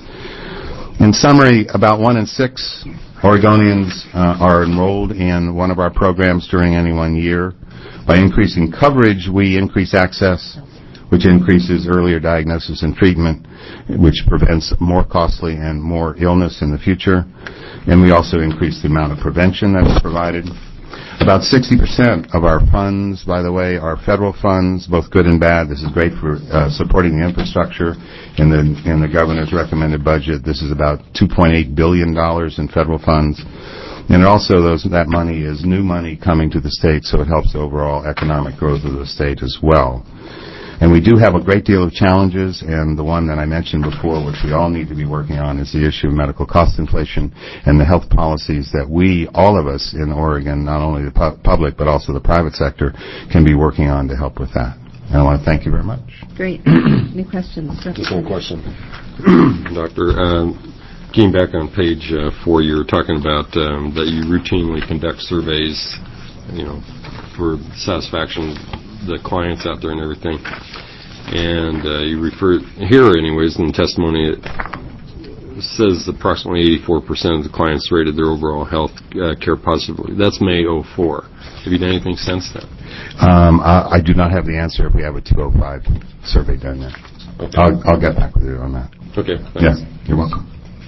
In summary, about 1 in 6 Oregonians are enrolled in one of our programs during any 1 year. By increasing coverage, we increase access, which increases earlier diagnosis and treatment, which prevents more costly and more illness in the future. And we also increase the amount of prevention that is provided. About 60% of our funds, by the way, are federal funds, both good and bad. This is great for supporting the infrastructure. In the governor's recommended budget, this is about $2.8 billion in federal funds. And also that money is new money coming to the state, so it helps the overall economic growth of the state as well. And we do have a great deal of challenges, and the one that I mentioned before, which we all need to be working on, is the issue of medical cost inflation and the health policies that we, all of us in Oregon, not only the public but also the private sector, can be working on to help with that. And I want to thank you very much. Great. Any questions? Just one question. Doctor, getting back on page 4, you were talking about that you routinely conduct surveys, for satisfaction the clients out there and everything. And you refer here, anyways, in the testimony, it says approximately 84% of the clients rated their overall health care positively. That's May 04. Have you done anything since then? I do not have the answer if we have a 205 survey done yet. Okay. I'll get back with you on that. Okay, thanks. Yeah, you're welcome.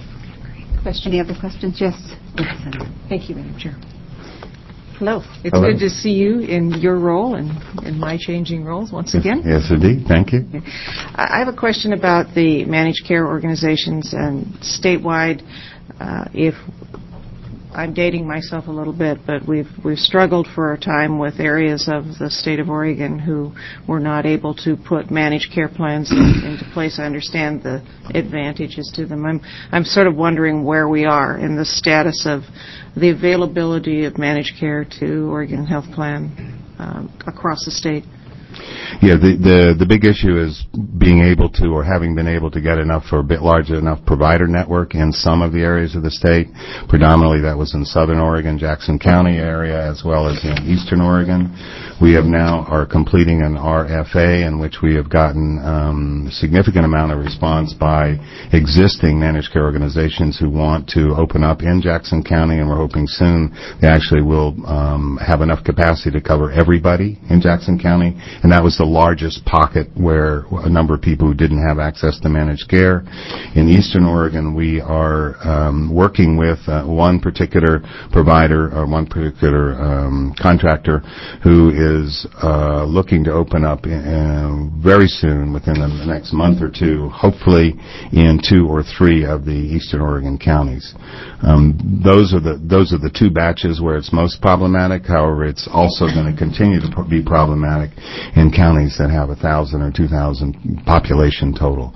Any other questions? Yes. Thank you, Madam Chair. Hello. It's good to see you in your role and in my changing roles once again. Yes, indeed. Thank you. I have a question about the managed care organizations and statewide. If I'm dating myself a little bit, but we've struggled for a time with areas of the state of Oregon who were not able to put managed care plans into place. I understand the advantages to them. I'm sort of wondering where we are in the status of the availability of managed care to Oregon Health Plan across the state. Yeah, the big issue is being able to, or having been able to get enough for a bit large enough provider network in some of the areas of the state. Predominantly that was in southern Oregon, Jackson County area, as well as in eastern Oregon. We have now are completing an RFA in which we have gotten a significant amount of response by existing managed care organizations who want to open up in Jackson County, and we're hoping soon they actually will have enough capacity to cover everybody in Jackson County, and that was the largest pocket where a number of people who didn't have access to managed care. In eastern Oregon, we are working with one particular provider or one particular contractor who is looking to open up very soon, within the next month or two, hopefully in 2 or 3 of the eastern Oregon counties. Those are the 2 batches where it's most problematic. However, it's also going to continue to be problematic in counties that have 1,000 or 2,000 population total.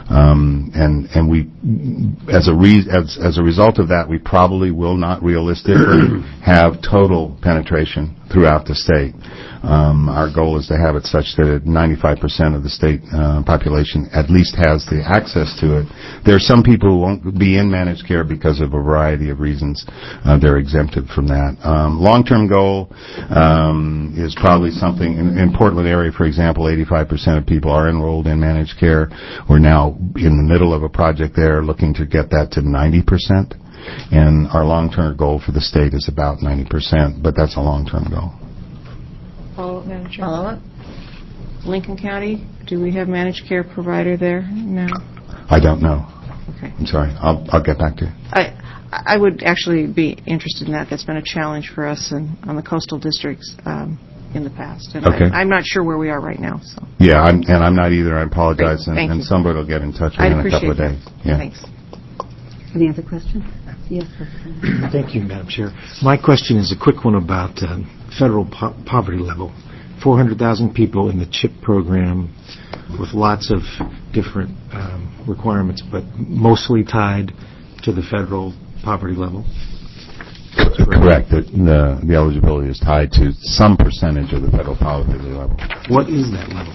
And we, as a result of that, we probably will not realistically have total penetration throughout the state. Our goal is to have it such that 95% of the state population at least has the access to it. There are some people who won't be in managed care because of a variety of reasons. They're exempted from that. Long-term goal is probably something, in Portland area, for example, 85% of people are enrolled in managed care. We're now in the middle of a project there looking to get that to 90%. And our long-term goal for the state is about 90%, but that's a long-term goal. Follow-up, Madam Chair? Follow-up? Lincoln County, do we have managed care provider there now? I don't know. Okay. I'm sorry. I'll get back to you. I would actually be interested in that. That's been a challenge for us on the coastal districts in the past. And okay. I'm not sure where we are right now. So. Yeah, I'm not either. I apologize. Great. And somebody will get in touch with you in a couple of days. Yeah. Thanks. Any other questions? Yes. Thank you, Madam Chair. My question is a quick one about federal poverty level. 400,000 people in the CHIP program with lots of different requirements, but mostly tied to the federal poverty level. Correct. The eligibility is tied to some percentage of the federal poverty level. What is that level,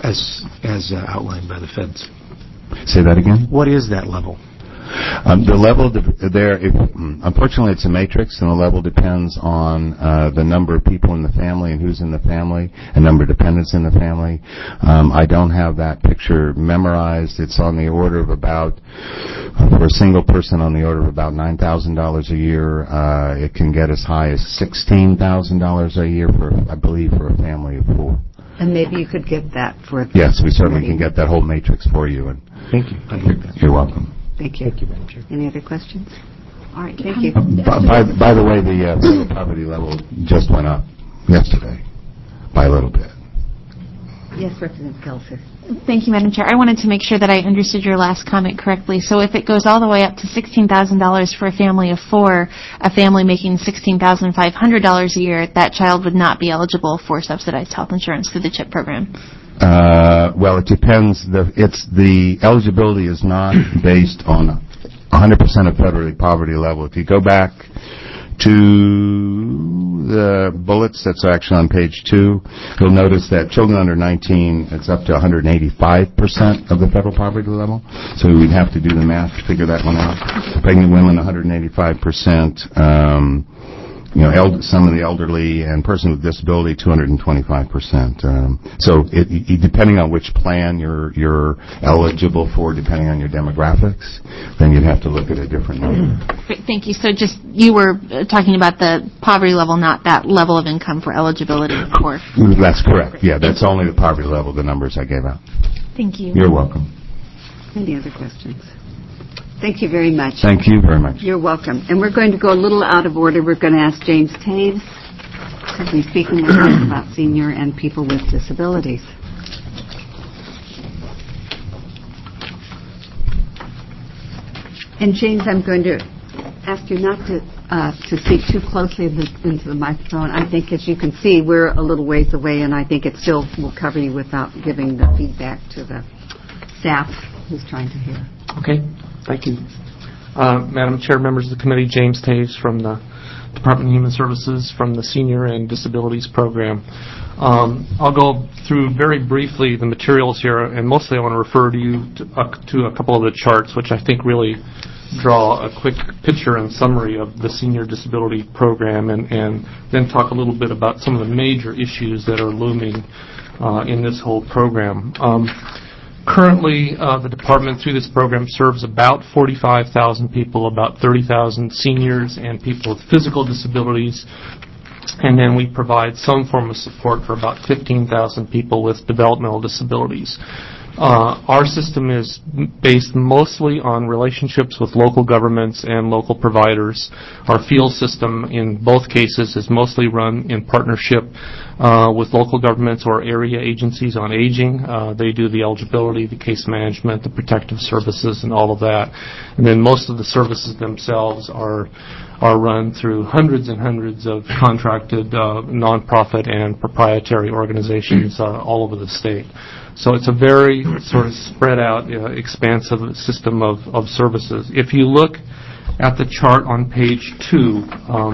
as outlined by the feds? Say that again? What is that level? The level there, unfortunately, it's a matrix, and the level depends on the number of people in the family and who's in the family, and number of dependents in the family. I don't have that picture memorized. It's on the order of about, for a single person, on the order of about $9,000 a year. It can get as high as $16,000 a year, I believe, for a family of 4. And maybe you could get that for... Yes, we certainly can get that whole matrix for you. And thank you. You're welcome. Thank you. Thank you, Madam Chair. Any other questions? All right, thank you. By the way, the federal poverty level just went up yesterday by a little bit. Yes, Representative Kelsey. Thank you, Madam Chair. I wanted to make sure that I understood your last comment correctly. So if it goes all the way up to $16,000 for a family of 4, a family making $16,500 a year, that child would not be eligible for subsidized health insurance through the CHIP program? Well, it depends. The eligibility is not based on 100% of federal poverty level. If you go back to the bullets that's actually on page 2, you'll notice that children under 19, it's up to 185% of the federal poverty level. So we'd have to do the math to figure that one out. Pregnant women, 185%. Some of the elderly and persons with disability, 225%. So depending on which plan you're eligible for, depending on your demographics, then you'd have to look at a different number. Great, thank you. So just, you were talking about the poverty level, not that level of income for eligibility for... That's correct. Yeah, that's only the poverty level, the numbers I gave out. Thank you. You're welcome. Any other questions? Thank you very much. Thank you very much. You're welcome. And we're going to go a little out of order. We're going to ask James Taves to be speaking with us about senior and people with disabilities. And James, I'm going to ask you not to speak too closely into the microphone. I think, as you can see, we're a little ways away, and I think it still will cover you without giving the feedback to the staff who's trying to hear. Okay. Thank you. Madam Chair, members of the committee, James Taves from the Department of Human Services from the Senior and Disabilities Program. I'll go through very briefly the materials here, and mostly I want to refer to you to a couple of the charts, which I think really draw a quick picture and summary of the Senior Disability Program, and then talk a little bit about some of the major issues that are looming in this whole program. Currently, the department through this program serves about 45,000 people, about 30,000 seniors and people with physical disabilities, and then we provide some form of support for about 15,000 people with developmental disabilities. Our system is based mostly on relationships with local governments and local providers. Our field system in both cases is mostly run in partnership with local governments or area agencies on aging. They do the eligibility, the case management, the protective services, and all of that. And then most of the services themselves are run through hundreds and hundreds of contracted nonprofit and proprietary organizations all over the state. So it's a very sort of spread out, expansive system of services. If you look at the chart on page 2,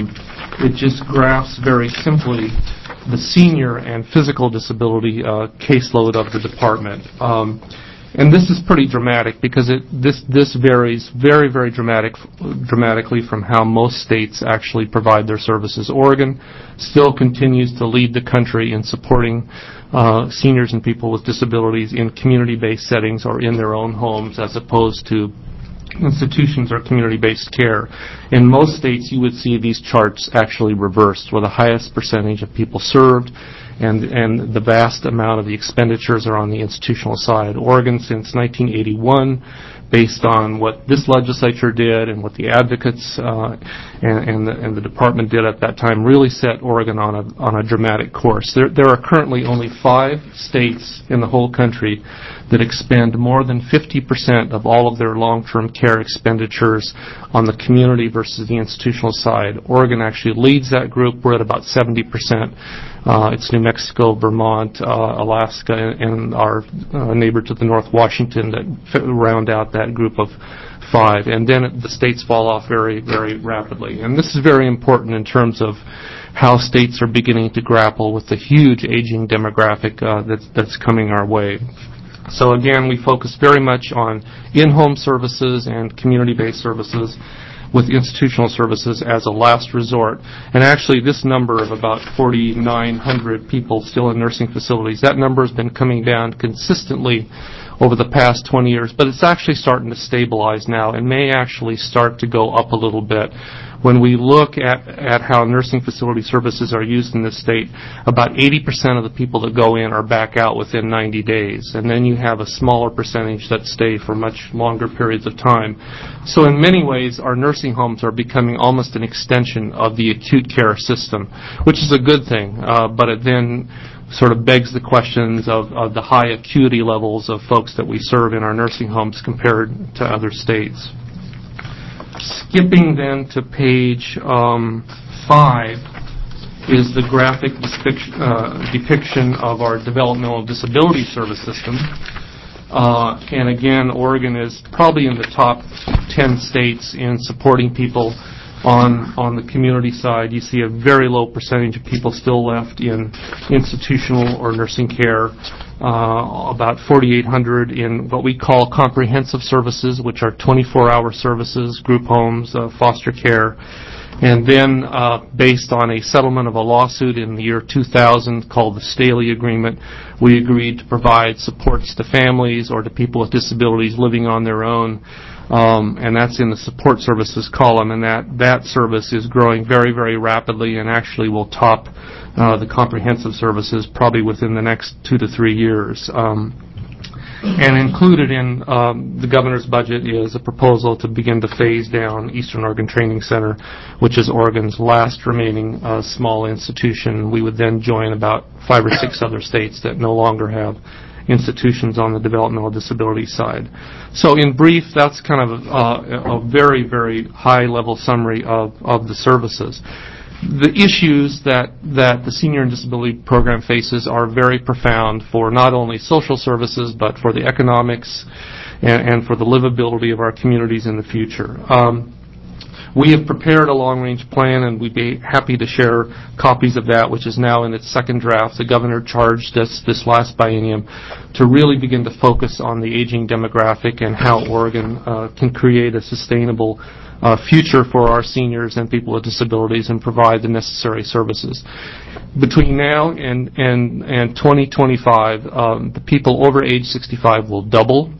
it just graphs very simply the senior and physical disability caseload of the department. And this is pretty dramatic because this varies very, very dramatically from how most states actually provide their services. Oregon still continues to lead the country in supporting seniors and people with disabilities in community-based settings or in their own homes as opposed to institutions or community-based care. In most states, you would see these charts actually reversed, where the highest percentage of people served and the vast amount of the expenditures are on the institutional side. Oregon, since 1981, based on what this legislature did and what the advocates and the department did at that time, really set Oregon on a dramatic course. There are currently only 5 states in the whole country that expend more than 50% of all of their long-term care expenditures on the community versus the institutional side. Oregon actually leads that group. We're at about 70%. It's New Mexico, Vermont, Alaska, and our neighbor to the north, Washington, that round out that group of 5. And then the states fall off very, very rapidly. And this is very important in terms of how states are beginning to grapple with the huge aging demographic that's coming our way. So again, we focus very much on in-home services and community-based services, with institutional services as a last resort. And actually, this number of about 4,900 people still in nursing facilities, that number has been coming down consistently over the past 20 years, but it's actually starting to stabilize now and may actually start to go up a little bit. When we look at how nursing facility services are used in this state, about 80% of the people that go in are back out within 90 days. And then you have a smaller percentage that stay for much longer periods of time. So in many ways, our nursing homes are becoming almost an extension of the acute care system, which is a good thing, but it then sort of begs the questions of the high acuity levels of folks that we serve in our nursing homes compared to other states. Skipping then to page 5 is the graphic depiction of our developmental disability service system. And again, Oregon is probably in the top 10 states in supporting people on the community side. You see a very low percentage of people still left in institutional or nursing care. About 4,800 in what we call comprehensive services, which are 24-hour services, group homes, foster care. And then based on a settlement of a lawsuit in the year 2000 called the Staley Agreement, we agreed to provide supports to families or to people with disabilities living on their own. And that's in the support services column, and that service is growing very, very rapidly and actually will top the comprehensive services probably within the next 2 to 3 years. And included in the governor's budget is a proposal to begin to phase down Eastern Oregon Training Center, which is Oregon's last remaining small institution. We would then join about 5 or 6 other states that no longer have institutions on the developmental disability side. So in brief, that's kind of a very, very high-level summary of the services. The issues that the Senior and Disability Program faces are very profound for not only social services, but for the economics and for the livability of our communities in the future. We have prepared a long-range plan, and we'd be happy to share copies of that, which is now in its second draft. The governor charged us this last biennium to really begin to focus on the aging demographic and how Oregon can create a sustainable future for our seniors and people with disabilities and provide the necessary services. Between now and 2025, the people over age 65 will double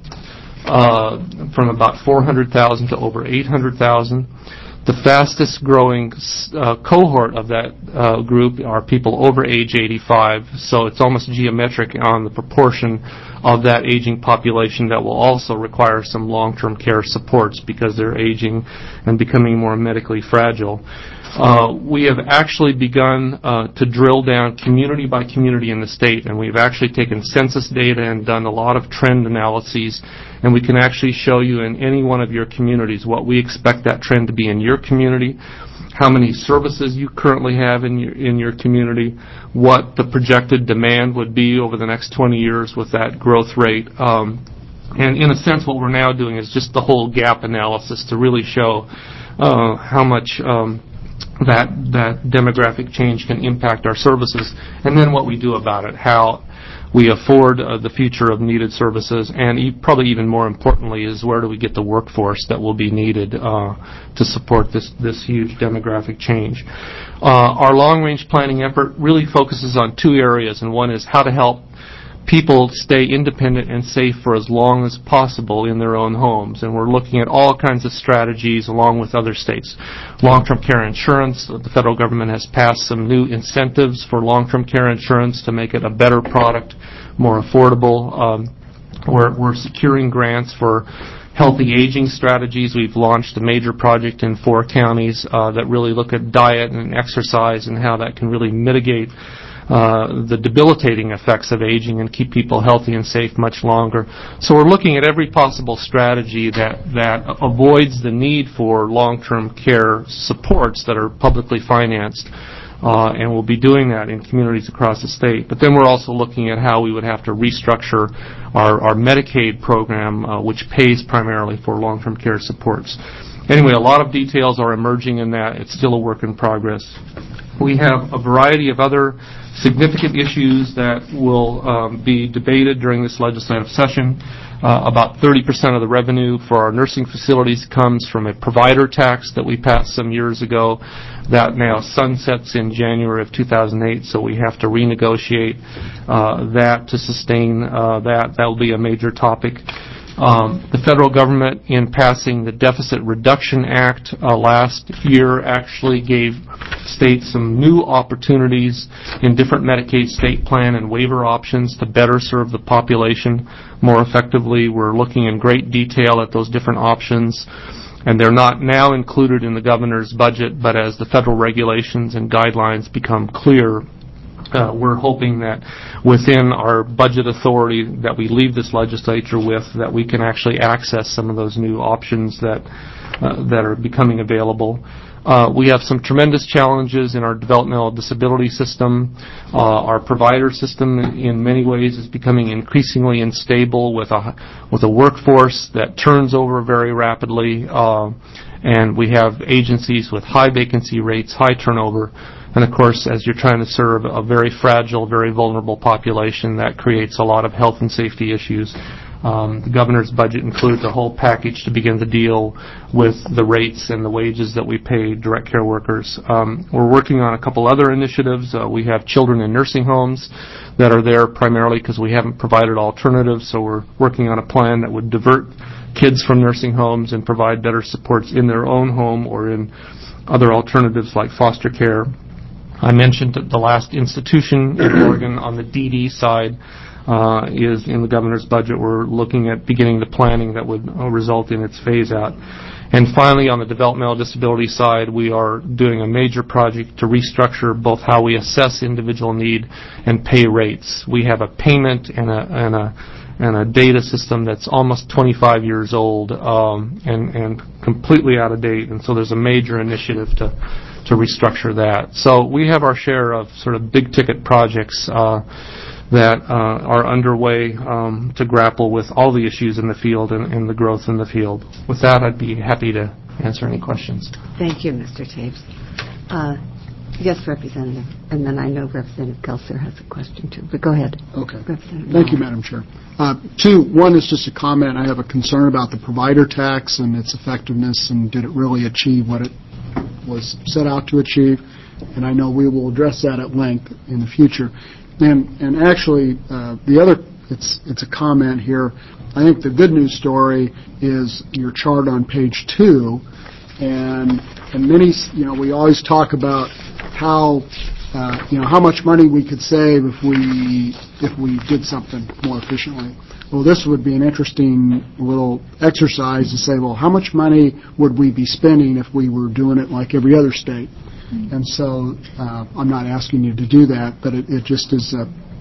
from about 400,000 to over 800,000. The fastest growing cohort of that group are people over age 85, so it's almost geometric on the proportion of that aging population that will also require some long-term care supports because they're aging and becoming more medically fragile. We have actually begun to drill down community by community in the state, and we've actually taken census data and done a lot of trend analyses, and we can actually show you in any one of your communities what we expect that trend to be in your community, how many services you currently have in your community, what the projected demand would be over the next 20 years with that growth rate. And in a sense, what we're now doing is just the whole gap analysis to really show how much that demographic change can impact our services, and then what we do about it, how we afford the future of needed services, and probably even more importantly is where do we get the workforce that will be needed to support this huge demographic change. Our long-range planning effort really focuses on two areas, and one is how to help people stay independent and safe for as long as possible in their own homes. And we're looking at all kinds of strategies along with other states. Long-term care insurance, the federal government has passed some new incentives for long-term care insurance to make it a better product, more affordable. We're securing grants for healthy aging strategies. We've launched a major project in 4 counties that really look at diet and exercise and how that can really mitigate the debilitating effects of aging and keep people healthy and safe much longer. So we're looking at every possible strategy that avoids the need for long-term care supports that are publicly financed, and we'll be doing that in communities across the state. But then we're also looking at how we would have to restructure our Medicaid program, which pays primarily for long-term care supports. Anyway, a lot of details are emerging in that. It's still a work in progress. We have a variety of other significant issues that will be debated during this legislative session. About 30% of the revenue for our nursing facilities comes from a provider tax that we passed some years ago. That now sunsets in January of 2008, so we have to renegotiate that to sustain that. That will be a major topic. The federal government, in passing the Deficit Reduction Act last year, actually gave states some new opportunities in different Medicaid state plan and waiver options to better serve the population more effectively. We're looking in great detail at those different options, and they're not now included in the governor's budget, but as the federal regulations and guidelines become clear, we're hoping that within our budget authority that we leave this legislature with, that we can actually access some of those new options that are becoming available. We have some tremendous challenges in our developmental disability system. Our provider system, in many ways, is becoming increasingly unstable with a workforce that turns over very rapidly, and we have agencies with high vacancy rates, high turnover. And, of course, as you're trying to serve a very fragile, very vulnerable population, that creates a lot of health and safety issues. The governor's budget includes a whole package to begin to deal with the rates and the wages that we pay direct care workers. We're working on a couple other initiatives. We have children in nursing homes that are there primarily because we haven't provided alternatives, so we're working on a plan that would divert kids from nursing homes and provide better supports in their own home or in other alternatives like foster care. I mentioned that the last institution in Oregon on the DD side is in the governor's budget. We're looking at beginning the planning that would result in its phase-out. And finally, on the developmental disability side, we are doing a major project to restructure both how we assess individual need and pay rates. We have a payment and a data system that's almost 25 years old and completely out of date, and so there's a major initiative to restructure that. So we have our share of sort of big-ticket projects that are underway to grapple with all the issues in the field and the growth in the field. With that, I'd be happy to answer any questions. Thank you, Mr. Taves. Yes, Representative. And then I know Representative Gelser has a question, too. But go ahead. Okay. Thank you, Madam Chair. Two, one is just a comment. I have a concern about the provider tax and its effectiveness, and did it really achieve what it was set out to achieve? And I know we will address that at length in the future. And actually, the other, it's a comment here. I think the good news story is your chart on page 2, and many, we always talk about how much money we could save if we did something more efficiently. Well, this would be an interesting little exercise to say, well, how much money would we be spending if we were doing it like every other state? And so I'm not asking you to do that, but it just is,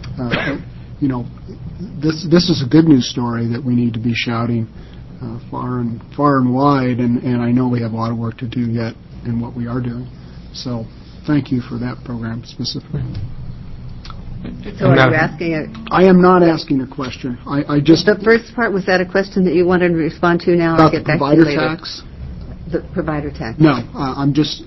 this is a good news story that we need to be shouting far and wide, and I know we have a lot of work to do yet in what we are doing. So thank you for that program specifically. So are you asking a... I am not asking a question. I just... The first part, was that a question that you wanted to respond to now? About the provider tax? The provider tax. No, I'm just,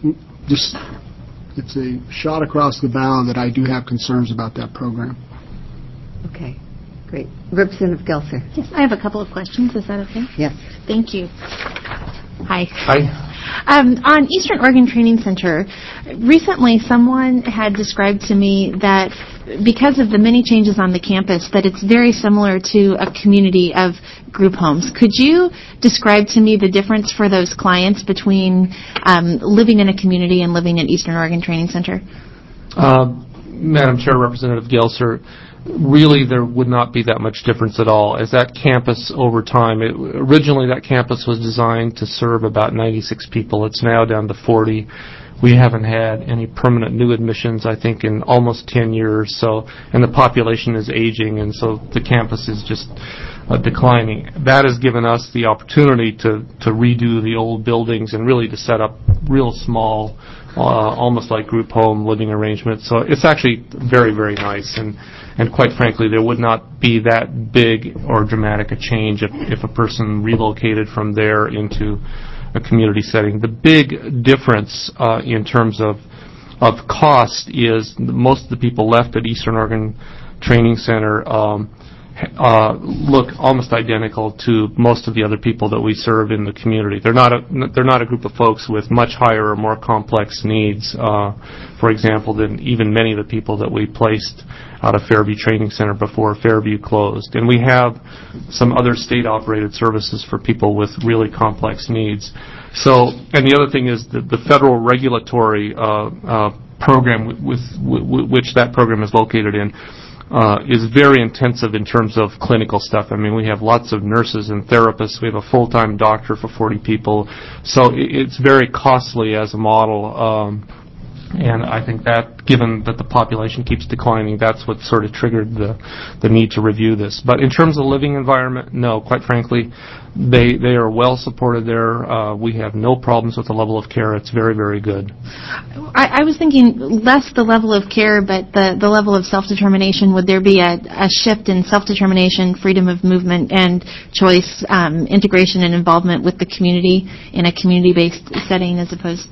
it's a shot across the bow that I do have concerns about that program. Okay, great. Representative Gelser. Yes, I have a couple of questions. Is that okay? Yes. Thank you. Hi. Hi. On Eastern Oregon Training Center, recently someone had described to me that because of the many changes on the campus, that it's very similar to a community of group homes. Could you describe to me the difference for those clients between living in a community and living at Eastern Oregon Training Center? Madam Chair, Representative Gelser, really there would not be that much difference at all. As that campus over time, originally that campus was designed to serve about 96 people. It's now down to 40. We haven't had any permanent new admissions, I think, in almost 10 years. So, and the population is aging, and so the campus is just declining. That has given us the opportunity to redo the old buildings and really to set up real small, almost like group home living arrangements. So it's actually very, very nice. And quite frankly, there would not be that big or dramatic a change if a person relocated from there into a community setting. The big difference in terms of cost is most of the people left at Eastern Oregon Training Center look almost identical to most of the other people that we serve in the community. They're not a group of folks with much higher or more complex needs, for example, than even many of the people that we placed out of Fairview Training Center before Fairview closed. And we have some other state-operated services for people with really complex needs. So, and the other thing is that the federal regulatory program with which that program is located in is very intensive in terms of clinical stuff. I mean, we have lots of nurses and therapists. We have a full-time doctor for 40 people. So it's very costly as a model. And I think that, given that the population keeps declining, that's what sort of triggered the need to review this. But in terms of living environment, no, quite frankly, they are well supported there. We have no problems with the level of care. It's very, very good. I was thinking less the level of care, but the level of self-determination. Would there be a shift in self-determination, freedom of movement and choice, integration and involvement with the community in a community-based setting as opposed?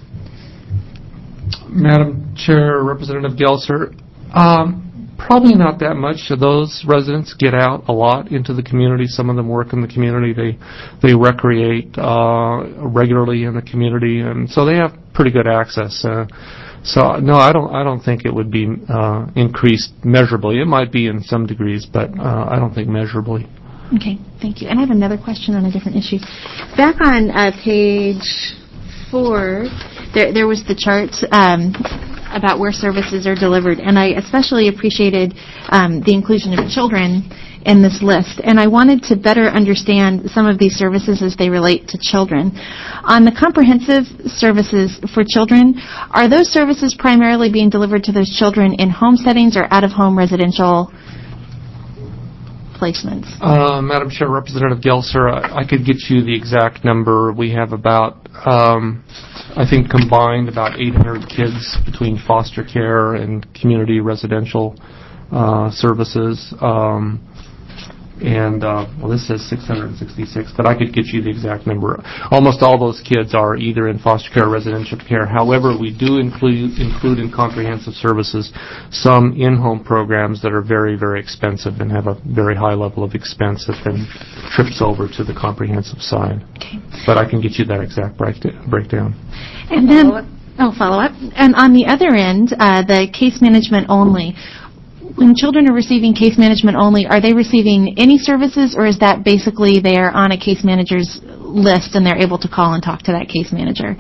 Madam Chair, Representative Gelser, probably not that much. Those residents get out a lot into the community. Some of them work in the community. They recreate regularly in the community, and so they have pretty good access. So no, I don't think it would be increased measurably. It might be in some degrees, but I don't think measurably. Okay, thank you. And I have another question on a different issue. Back on page 4, there was the charts about where services are delivered, and I especially appreciated the inclusion of children in this list, and I wanted to better understand some of these services as they relate to children. On the comprehensive services for children, are those services primarily being delivered to those children in home settings or out-of-home residential placements? Madam Chair, Representative Gelser, I could get you the exact number. We have about, I think combined, about 800 kids between foster care and community residential services. And, this says 666, but I could get you the exact number. Almost all those kids are either in foster care or residential care. However, we do include in comprehensive services some in-home programs that are very, very expensive and have a very high level of expense that then trips over to the comprehensive side. Okay. But I can get you that exact breakdown. And then, follow up. And on the other end, the case management only. When children are receiving case management only, are they receiving any services, or is that basically they're on a case manager's list and they're able to call and talk to that case manager?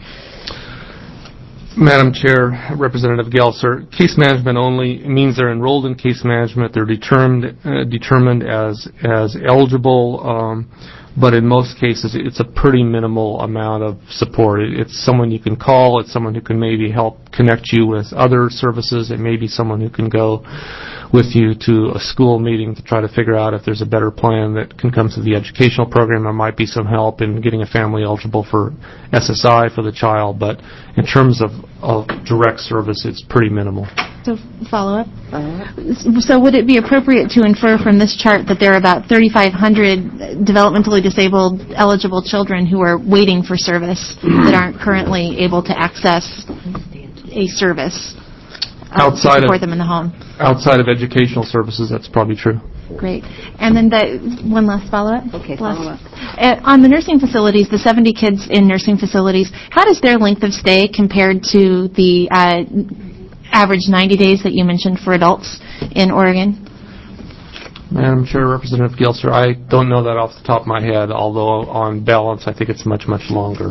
Madam Chair, Representative Gelser, case management only means they're enrolled in case management. They're determined as eligible, but in most cases it's a pretty minimal amount of support. It's someone you can call. It's someone who can maybe help connect you with other services. It may be someone who can go with you to a school meeting to try to figure out if there's a better plan that can come through the educational program. There might be some help in getting a family eligible for SSI for the child, but in terms of direct service, it's pretty minimal. So, follow up? So would it be appropriate to infer from this chart that there are about 3,500 developmentally disabled eligible children who are waiting for service that aren't currently able to access a service to support them in the home? Outside of educational services, that's probably true. Great. And then one last follow-up. Okay, follow-up. On the nursing facilities, the 70 kids in nursing facilities, how does their length of stay compared to the average 90 days that you mentioned for adults in Oregon? Madam Chair, Representative Gelser, I don't know that off the top of my head, although on balance I think it's much, much longer.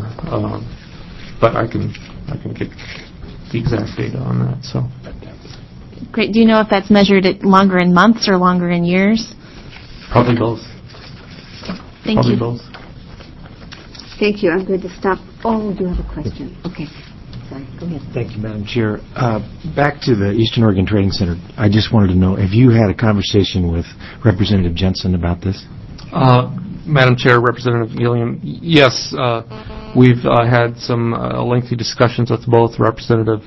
But I can get the exact data on that. So. Great. Do you know if that's measured at longer in months or longer in years? Probably both. Thank you. Both. Thank you. I'm going to stop. Oh, do you have a question? Okay. Sorry. Go ahead. Thank you, Madam Chair. Back to the Eastern Oregon Training Center. I just wanted to know, have you had a conversation with Representative Jensen about this? Madam Chair, Representative Gilliam, yes, we've had some lengthy discussions with both Representative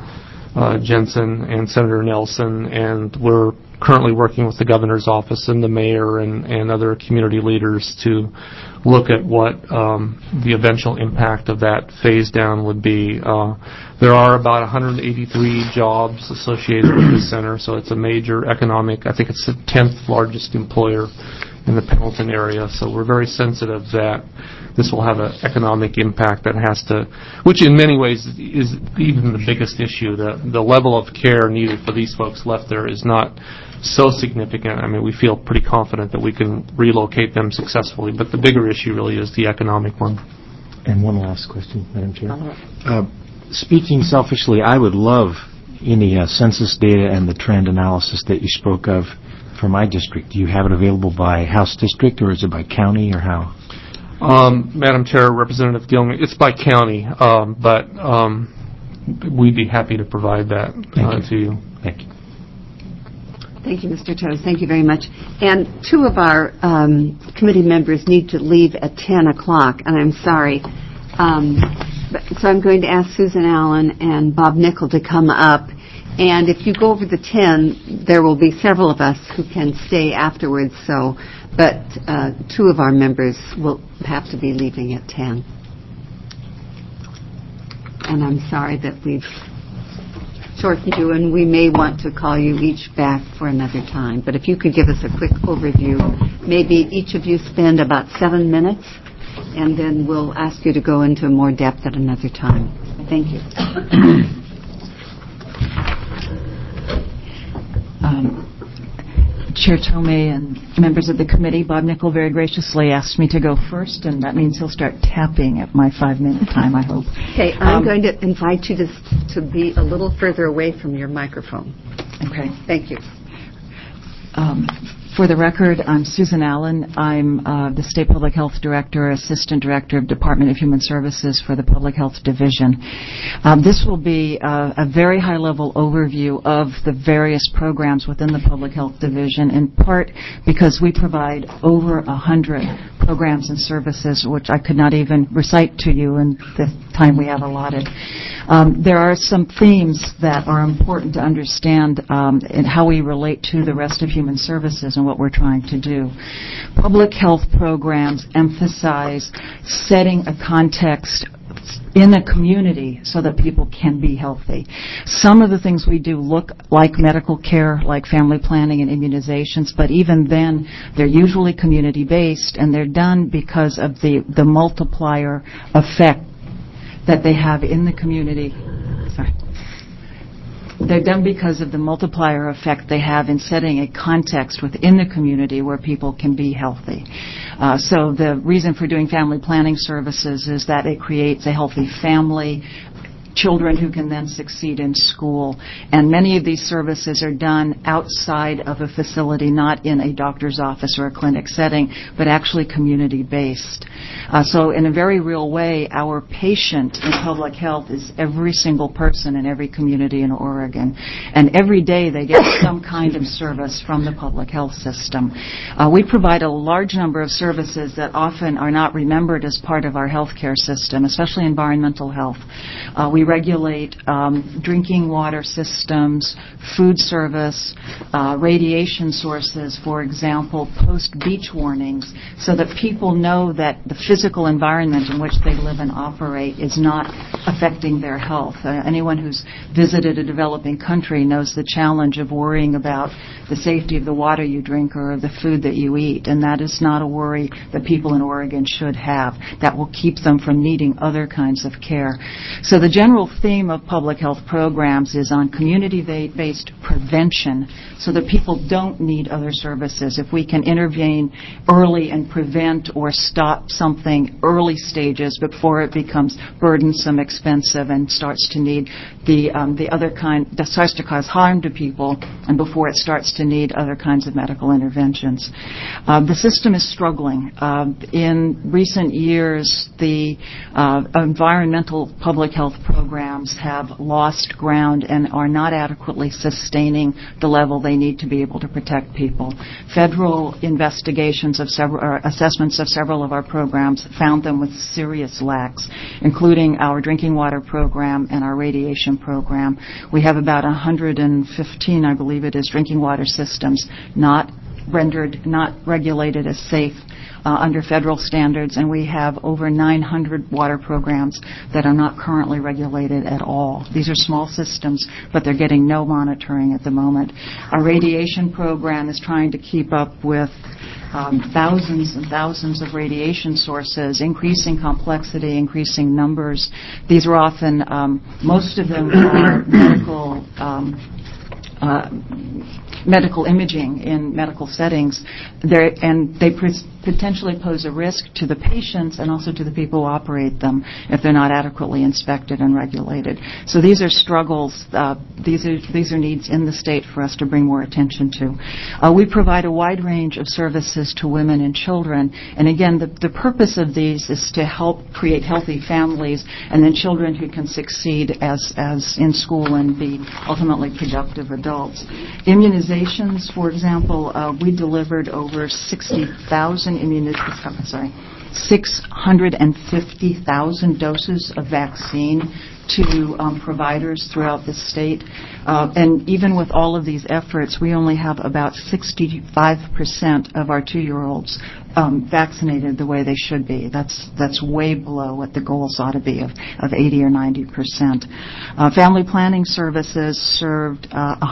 Jensen and Senator Nelson, and we're currently working with the governor's office and the mayor and other community leaders to look at what the eventual impact of that phase down would be. There are about 183 jobs associated with the center, so it's a major economic, I think it's the 10th largest employer in the Pendleton area, so we're very sensitive that this will have an economic impact that has to, which in many ways is even the biggest issue. The level of care needed for these folks left there is not so significant. I mean, we feel pretty confident that we can relocate them successfully, but the bigger issue really is the economic one. And one last question, Madam Chair. Speaking selfishly, I would love any census data and the trend analysis that you spoke of for my district. Do you have it available by House district, or is it by county, or how? Madam Chair, Representative Gilman, it's by county, but we'd be happy to provide that to you. Thank you. Thank you, Mr. Toews. Thank you very much. And two of our committee members need to leave at 10 o'clock, and I'm sorry. So I'm going to ask Susan Allen and Bob Nickel to come up. And if you go over the 10, there will be several of us who can stay afterwards. But two of our members will have to be leaving at 10. And I'm sorry that we've shortened you, and we may want to call you each back for another time. But if you could give us a quick overview, maybe each of you spend about 7 minutes, and then we'll ask you to go into more depth at another time. Thank you. Chair Tomei and members of the committee, Bob Nickel very graciously asked me to go first, and that means he'll start tapping at my 5-minute time, I hope. Okay, I'm going to invite you to be a little further away from your microphone. Okay. Thank you. For the record, I'm Susan Allen. I'm the State Public Health Director, Assistant Director of Department of Human Services for the Public Health Division. This will be a very high-level overview of the various programs within the Public Health Division, in part because we provide over 100 programs and services, which I could not even recite to you in the time we have allotted. There are some themes that are important to understand in how we relate to the rest of human services and what we're trying to do. Public health programs emphasize setting a context in a community so that people can be healthy. Some of the things we do look like medical care, like family planning and immunizations, but even then, they're usually community-based, and they're done because of the multiplier effect that they have in the community. Sorry. They're done because of the multiplier effect they have in setting a context within the community where people can be healthy. So the reason for doing family planning services is that it creates a healthy family, children who can then succeed in school. And many of these services are done outside of a facility, not in a doctor's office or a clinic setting, but actually community-based. So in a very real way, our patient in public health is every single person in every community in Oregon. And every day they get some kind of service from the public health system. We provide a large number of services that often are not remembered as part of our healthcare system, especially environmental health. We regulate drinking water systems, food service, radiation sources, for example, post-beach warnings, so that people know that the physical environment in which they live and operate is not affecting their health. Anyone who's visited a developing country knows the challenge of worrying about the safety of the water you drink or of the food that you eat, and that is not a worry that people in Oregon should have. That will keep them from needing other kinds of care. So the general theme of public health programs is on community-based prevention so that people don't need other services. If we can intervene early and prevent or stop something early stages before it becomes burdensome, expensive, and starts to need the other kind, that starts to cause harm to people, and before it starts to need other kinds of medical interventions. The system is struggling. In recent years, the environmental public health programs have lost ground and are not adequately sustaining the level they need to be able to protect people. Federal investigations of assessments of several of our programs found them with serious lacks, including our drinking water program and our radiation program. We have about 115, I believe it is, drinking water systems not regulated as safe under federal standards, and we have over 900 water programs that are not currently regulated at all. These are small systems, but they're getting no monitoring at the moment. Our radiation program is trying to keep up with thousands and thousands of radiation sources, increasing complexity, increasing numbers. These are often, most of them are medical imaging in medical settings, and they potentially pose a risk to the patients and also to the people who operate them if they're not adequately inspected and regulated. So these are struggles, these are needs in the state for us to bring more attention to. We provide a wide range of services to women and children, and again, the purpose of these is to help create healthy families and then children who can succeed as in school and be ultimately productive adults. Immunizations, for example, we delivered over 650,000 doses of vaccine to providers throughout the state. And even with all of these efforts, we only have about 65% of our 2-year-olds vaccinated the way they should be. That's way below what the goals ought to be of 80 or 90%. Family planning services served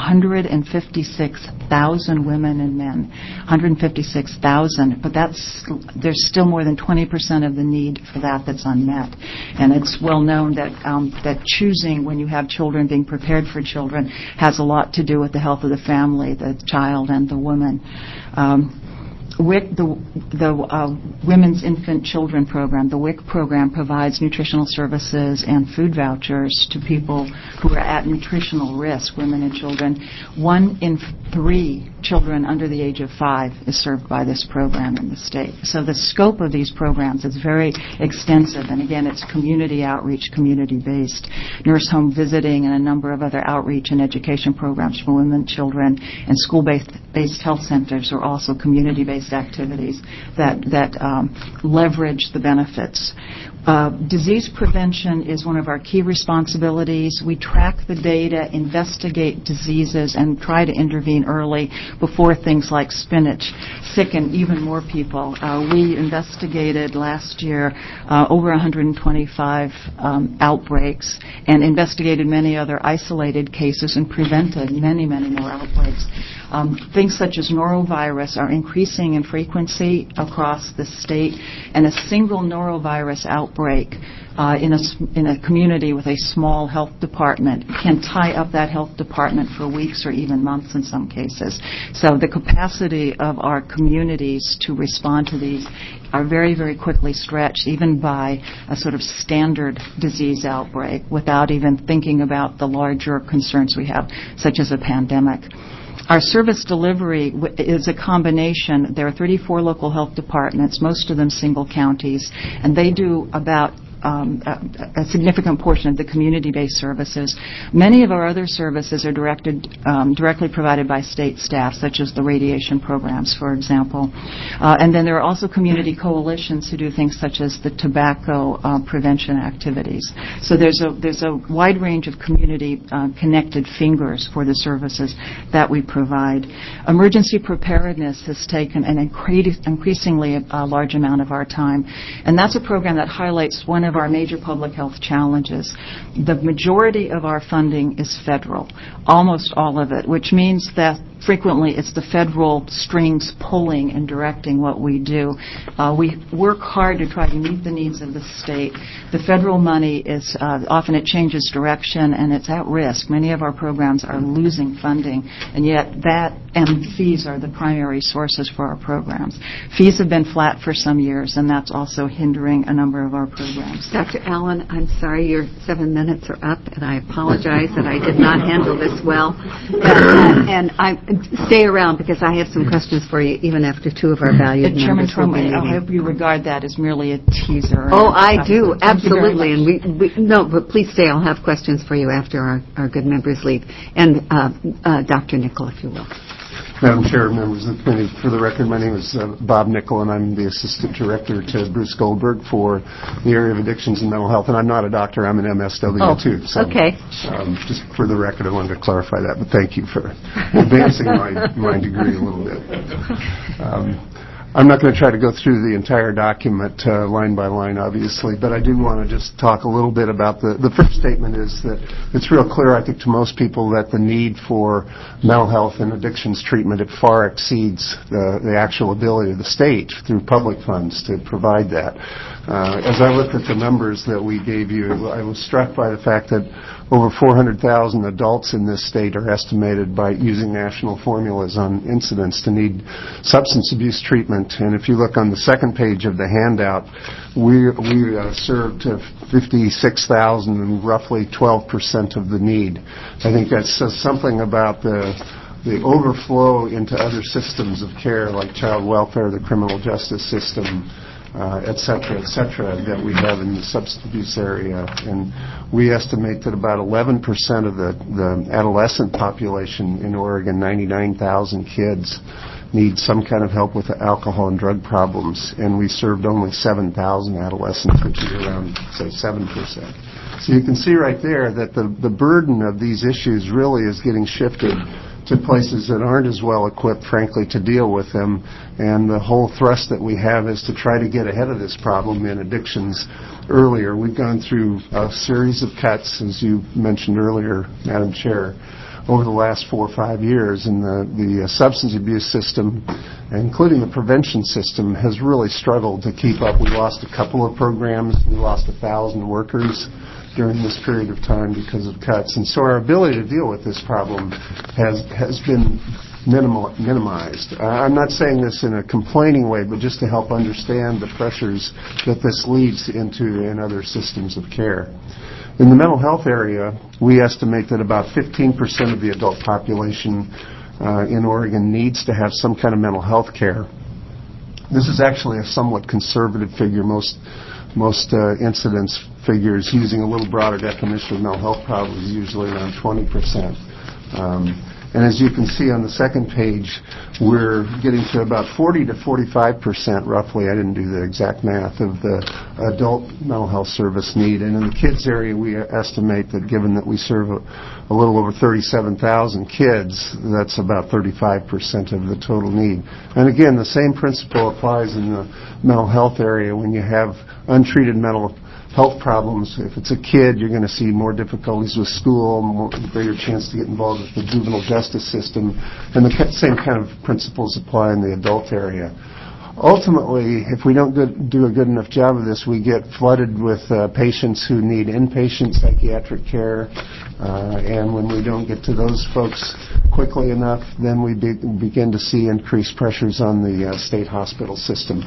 156,000 women and men, 156,000, but there's still more than 20% of the need for that's unmet. And it's well known that choosing when you have children, being prepared for children, has a lot to do with the health of the family, the child, and the woman. WIC, the Women's Infant Children Program, the WIC program provides nutritional services and food vouchers to people who are at nutritional risk, women and children. 1 in 3 children under the age of 5 is served by this program in the state. So the scope of these programs is very extensive, and again, it's community outreach, community-based. Nurse home visiting and a number of other outreach and education programs for women, children, and school-based health centers are also community-based activities that leverage the benefits. Disease prevention is one of our key responsibilities. We track the data, investigate diseases, and try to intervene early before things like spinach sicken even more people. We investigated last year over 125 outbreaks and investigated many other isolated cases and prevented many, many more outbreaks. Things such as norovirus are increasing in frequency across the state, and a single norovirus outbreak in a community with a small health department can tie up that health department for weeks or even months in some cases. So the capacity of our communities to respond to these are very, very quickly stretched, even by a sort of standard disease outbreak, without even thinking about the larger concerns we have, such as a pandemic. Our service delivery is a combination. There are 34 local health departments, most of them single counties, and they do about a significant portion of the community-based services. Many of our other services are directly provided by state staff, such as the radiation programs, for example. And then there are also community coalitions who do things such as the tobacco prevention activities. So there's a wide range of community-connected fingers for the services that we provide. Emergency preparedness has taken an increasingly large amount of our time, and that's a program that highlights one of our major public health challenges. The majority of our funding is federal, almost all of it, which means that frequently it's the federal strings pulling and directing what we do. We work hard to try to meet the needs of the state. The federal money is often it changes direction and it's at risk. Many of our programs are losing funding, and yet that and fees are the primary sources for our programs. Fees have been flat for some years, and that's also hindering a number of our programs. Dr. Allen, I'm sorry your 7 minutes are up, and I apologize that I did not handle this well. And stay around because I have some questions for you even after two of our valued members will be leaving. I hope you regard that as merely a teaser. Oh, I do, absolutely. And no, but please stay. I'll have questions for you after our good members leave. And Dr. Nickel, if you will. Madam Chair, members of the committee, for the record, my name is Bob Nickel, and I'm the Assistant Director to Bruce Goldberg for the area of addictions and mental health. And I'm not a doctor, I'm an MSW too. So, okay. Just for the record, I wanted to clarify that, but thank you for advancing my degree a little bit. I'm not going to try to go through the entire document line by line, obviously, but I do want to just talk a little bit about the first statement is that it's real clear, I think, to most people that the need for mental health and addictions treatment, it far exceeds the actual ability of the state through public funds to provide that. As I looked at the numbers that we gave you, I was struck by the fact that over 400,000 adults in this state are estimated by using national formulas on incidence to need substance abuse treatment. And if you look on the second page of the handout, we served 56,000 and roughly 12% of the need. I think that says something about the overflow into other systems of care like child welfare, the criminal justice system, et cetera, that we have in the substance abuse area. And we estimate that about 11% of the adolescent population in Oregon, 99,000 kids, need some kind of help with alcohol and drug problems. And we served only 7,000 adolescents, which is around, say, 7%. So you can see right there that the burden of these issues really is getting shifted to places that aren't as well equipped, frankly, to deal with them. And the whole thrust that we have is to try to get ahead of this problem in addictions earlier. We've gone through a series of cuts, as you mentioned earlier, Madam Chair, over the last 4 or 5 years, and the substance abuse system, including the prevention system, has really struggled to keep up. We lost a couple of programs. We lost 1,000 workers during this period of time because of cuts. And so our ability to deal with this problem has been minimized. I'm not saying this in a complaining way, but just to help understand the pressures that this leads into in other systems of care. In the mental health area, we estimate that about 15% of the adult population in Oregon needs to have some kind of mental health care. This is actually a somewhat conservative figure. Most incidence figures using a little broader definition of mental health problems usually around 20%. And as you can see on the second page, we're getting to about 40 to 45% roughly, I didn't do the exact math, of the adult mental health service need. And in the kids area, we estimate that given that we serve a little over 37,000 kids, that's about 35% of the total need. And again, the same principle applies in the mental health area. When you have untreated mental health problems, if it's a kid, you're going to see more difficulties with school, greater chance to get involved with the juvenile justice system, and the same kind of principles apply in the adult area. Ultimately, if we don't do a good enough job of this, we get flooded with patients who need inpatient psychiatric care, and when we don't get to those folks quickly enough, then we begin to see increased pressures on the state hospital system.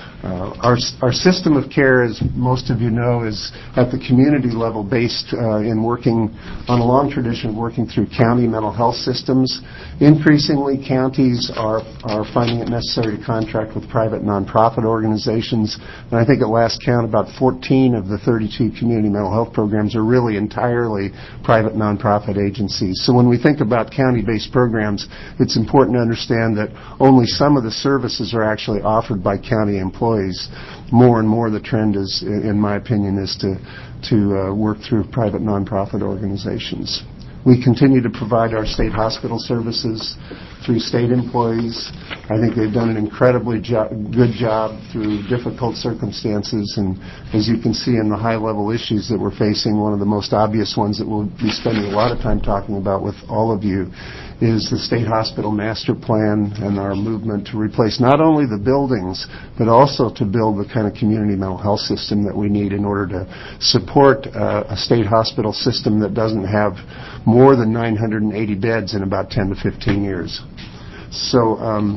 Our system of care, as most of you know, is at the community level based in working on a long tradition of working through county mental health systems. Increasingly, counties are finding it necessary to contract with private nonprofit organizations. And I think at last count, about 14 of the 32 community mental health programs are really entirely private nonprofit agencies. So when we think about county-based programs, it's important to understand that only some of the services are actually offered by county employees. More and more the trend is, in my opinion, is to work through private nonprofit organizations. We continue to provide our state hospital services through state employees. I think they've done an incredibly good job through difficult circumstances, and as you can see in the high-level issues that we're facing, one of the most obvious ones that we'll be spending a lot of time talking about with all of you is the state hospital master plan and our movement to replace not only the buildings, but also to build the kind of community mental health system that we need in order to support a state hospital system that doesn't have more than 980 beds in about 10 to 15 years. So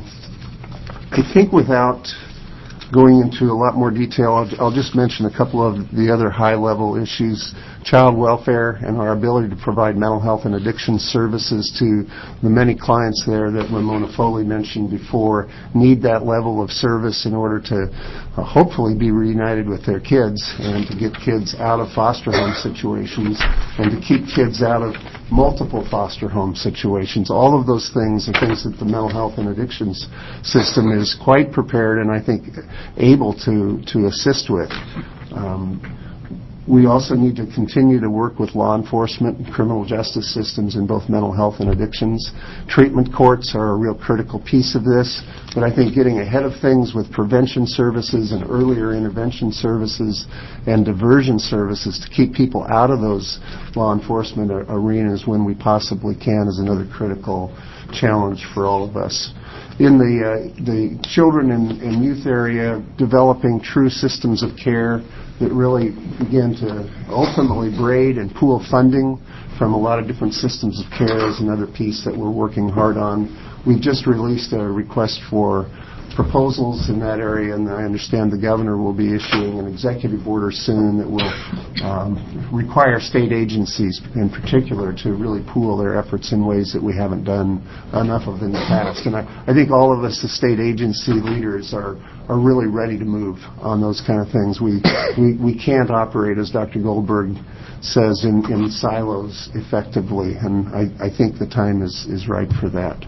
I think without going into a lot more detail, I'll just mention a couple of the other high-level issues. Child welfare and our ability to provide mental health and addiction services to the many clients there that Ramona Foley mentioned before need that level of service in order to hopefully be reunited with their kids and to get kids out of foster home situations and to keep kids out of multiple foster home situations. All of those things are things that the mental health and addictions system is quite prepared and I think able to assist with. We also need to continue to work with law enforcement and criminal justice systems in both mental health and addictions. Treatment courts are a real critical piece of this, but I think getting ahead of things with prevention services and earlier intervention services and diversion services to keep people out of those law enforcement arenas when we possibly can is another critical challenge for all of us. In the children and youth area, developing true systems of care that really begin to ultimately braid and pool funding from a lot of different systems of care is another piece that we're working hard on. We've just released a request for proposals in that area, and I understand the governor will be issuing an executive order soon that will require state agencies in particular to really pool their efforts in ways that we haven't done enough of in the past. And I think all of us, the state agency leaders, are really ready to move on those kind of things. We can't operate, as Dr. Goldberg says, in silos effectively, and I think the time is right for that.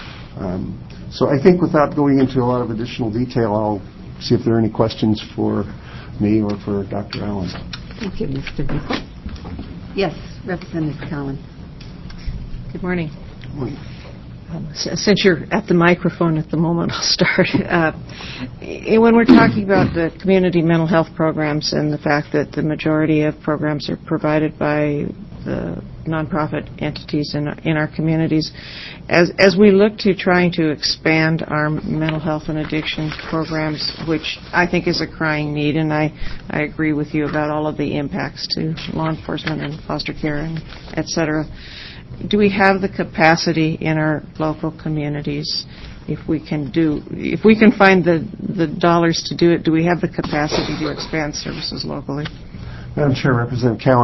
So I think without going into a lot of additional detail, I'll see if there are any questions for me or for Dr. Allen. Thank you, Mr. Nickel. Yes, Representative Cowan. Good morning. Good morning. Since you're at the microphone at the moment, I'll start. When we're talking about the community mental health programs and the fact that the majority of programs are provided by the nonprofit entities in our communities, as we look to trying to expand our mental health and addiction programs, which I think is a crying need, and I agree with you about all of the impacts to law enforcement and foster care and et cetera. Do we have the capacity in our local communities, if we can find the dollars to do it, do we have the capacity to expand services locally? Madam Chair, Representative Cowan,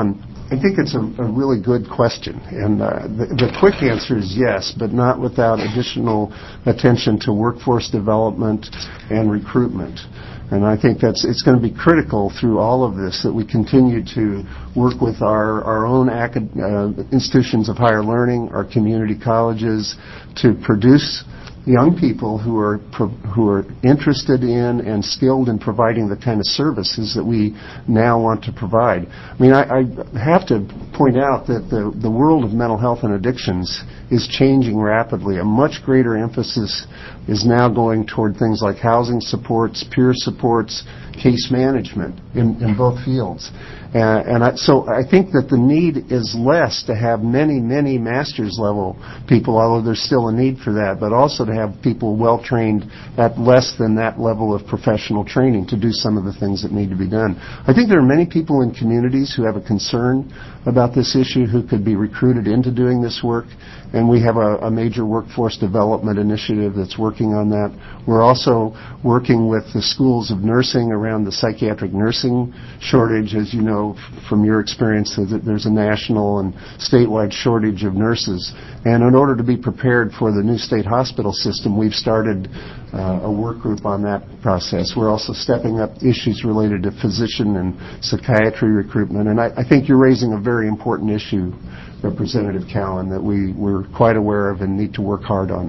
I think it's a really good question, and the quick answer is yes, but not without additional attention to workforce development and recruitment. And I think it's going to be critical through all of this that we continue to work with our own institutions of higher learning, our community colleges, to produce young people who are interested in and skilled in providing the kind of services that we now want to provide. I mean, I have to point out that the world of mental health and addictions is changing rapidly. A much greater emphasis is now going toward things like housing supports, peer supports, case management in both fields. So I think that the need is less to have many, many master's level people, although there's still a need for that, but also to have people well trained at less than that level of professional training to do some of the things that need to be done. I think there are many people in communities who have a concern about this issue who could be recruited into doing this work, and we have a major workforce development initiative that's working on that. We're also working with the schools of nursing around the psychiatric nursing shortage. As you know from your experience, there's a national and statewide shortage of nurses. And in order to be prepared for the new state hospital system, we've started a work group on that process. We're also stepping up issues related to physician and psychiatry recruitment. And I think you're raising a very important issue, Representative Cowan, that we're quite aware of and need to work hard on.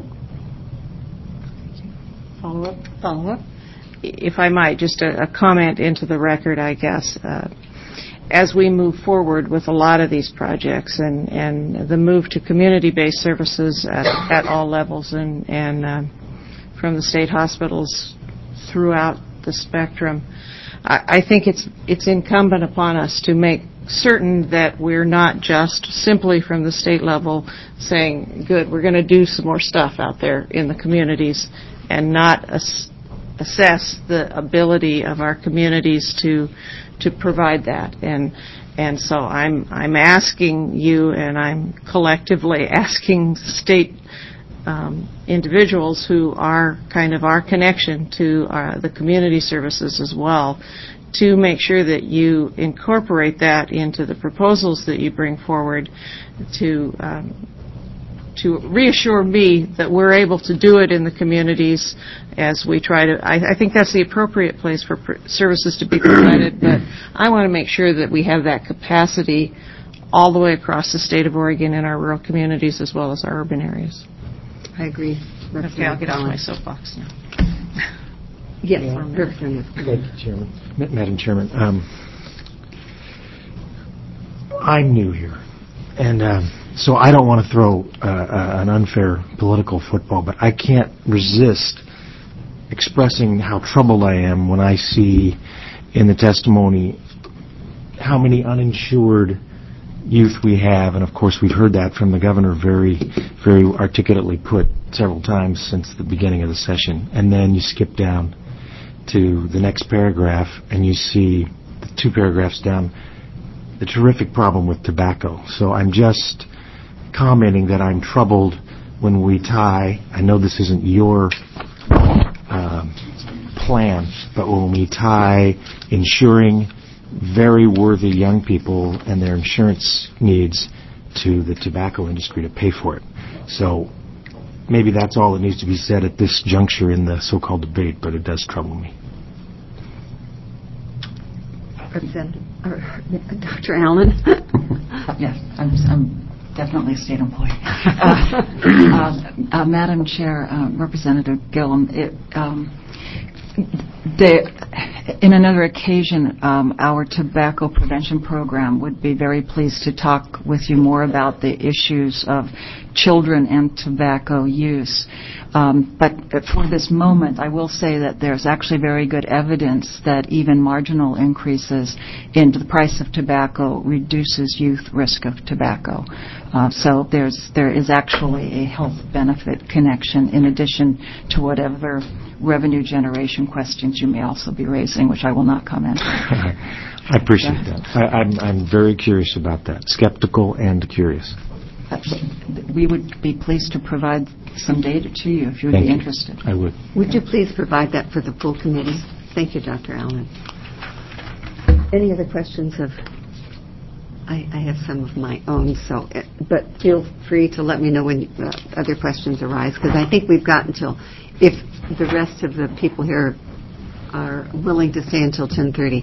Follow-up? If I might, just a comment into the record, I guess. As we move forward with a lot of these projects and the move to community-based services at all levels and from the state hospitals throughout the spectrum, I think it's incumbent upon us to make certain that we're not just simply from the state level saying, good, we're going to do some more stuff out there in the communities and not assess the ability of our communities to provide that. And so I'm asking you, and I'm collectively asking state individuals who are kind of our connection to the community services as well, to make sure that you incorporate that into the proposals that you bring forward to reassure me that we're able to do it in the communities as we try to. I think that's the appropriate place for services to be provided, but I want to make sure that we have that capacity all the way across the state of Oregon in our rural communities as well as our urban areas. I agree. Okay, I'll get off my soapbox now. Yes, Representative. Thank you, Chairman. Madam Chairman, I'm new here, and so I don't want to throw an unfair political football, but I can't resist expressing how troubled I am when I see in the testimony how many uninsured youth we have, and of course we've heard that from the governor very, very articulately put several times since the beginning of the session. And then you skip down to the next paragraph and you see the 2 paragraphs down the terrific problem with tobacco. So I'm just commenting that I'm troubled when we tie, I know this isn't your plan, but when we tie ensuring very worthy young people and their insurance needs to the tobacco industry to pay for it. So maybe that's all that needs to be said at this juncture in the so-called debate, but it does trouble me. Dr. Allen? Yes, I'm definitely a state employee. Madam Chair, Representative Gillum, in another occasion, our tobacco prevention program would be very pleased to talk with you more about the issues of children and tobacco use. But for this moment, I will say that there's actually very good evidence that even marginal increases in the price of tobacco reduces youth risk of tobacco. So there is actually a health benefit connection in addition to whatever revenue generation questions you may also be raising, which I will not comment on. I appreciate that. I'm very curious about that, skeptical and curious. We would be pleased to provide some data to you if you would be interested. I would. Would you please provide that for the full committee? Thank you, Dr. Allen. Any other questions of I have some of my own, but feel free to let me know when other questions arise, because I think we've got until, if the rest of the people here are willing to stay until 10:30.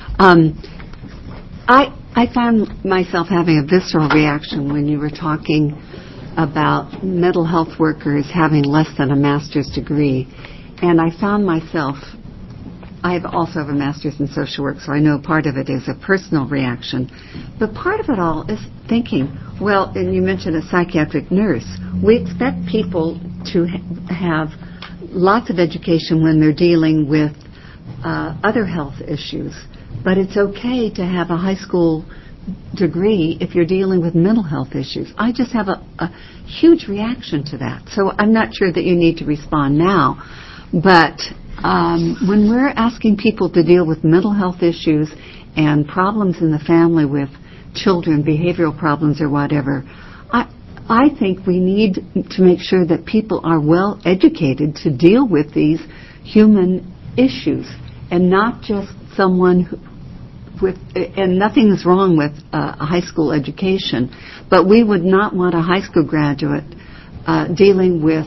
I found myself having a visceral reaction when you were talking about mental health workers having less than a master's degree, and I found myself, I also have a master's in social work, so I know part of it is a personal reaction, but part of it all is thinking, well, and you mentioned a psychiatric nurse, we expect people to have lots of education when they're dealing with other health issues, but it's okay to have a high school degree if you're dealing with mental health issues. I just have a huge reaction to that. So I'm not sure that you need to respond now, but when we're asking people to deal with mental health issues and problems in the family with children, behavioral problems or whatever, I think we need to make sure that people are well educated to deal with these human issues, and not just someone and nothing is wrong with a high school education, but we would not want a high school graduate dealing with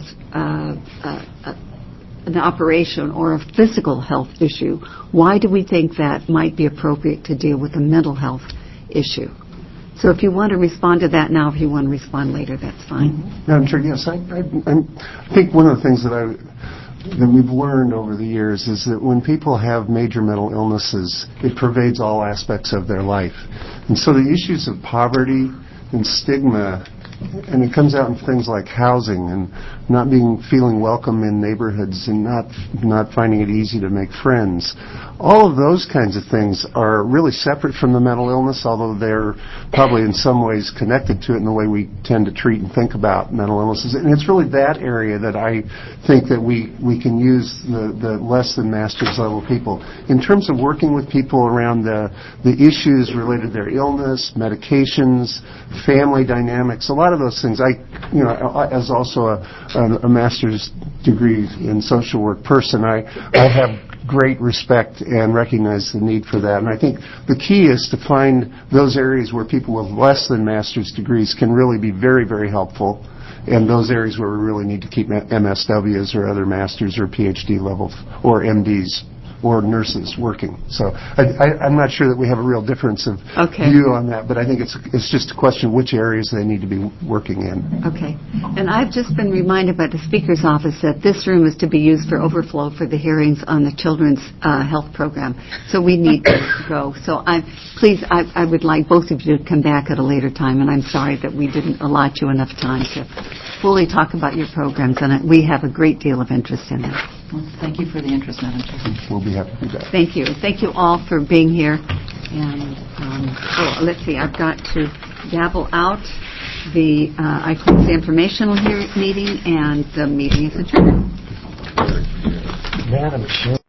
an operation or a physical health issue. Why do we think that might be appropriate to deal with a mental health issue? So if you want to respond to that now, if you want to respond later, that's fine. Madam Chair, yes, I think one of the things that we've learned over the years is that when people have major mental illnesses, it pervades all aspects of their life. And so the issues of poverty and stigma, and it comes out in things like housing and not feeling welcome in neighborhoods and not finding it easy to make friends. All of those kinds of things are really separate from the mental illness, although they're probably in some ways connected to it in the way we tend to treat and think about mental illnesses. And it's really that area that I think that we can use the less than master's level people. In terms of working with people around the issues related to their illness, medications, family dynamics, a lot of those things, as also a master's degree in social work person, I have great respect and recognize the need for that. And I think the key is to find those areas where people with less than master's degrees can really be very, very helpful, and those areas where we really need to keep MSWs or other master's or PhD level or MDs or nurses working. So I'm not sure that we have a real difference of view on that, but I think it's just a question of which areas they need to be working in. Okay. And I've just been reminded by the Speaker's office that this room is to be used for overflow for the hearings on the children's health program. So we need to go. So I would like both of you to come back at a later time, and I'm sorry that we didn't allot you enough time to fully talk about your programs, and we have a great deal of interest in them. Well, thank you for the interest, Madam Chair. We'll be happy to do that. Thank you. Thank you all for being here. And let's see, I've got to gavel out I close the informational meeting, and the meeting is adjourned. Madam Chair.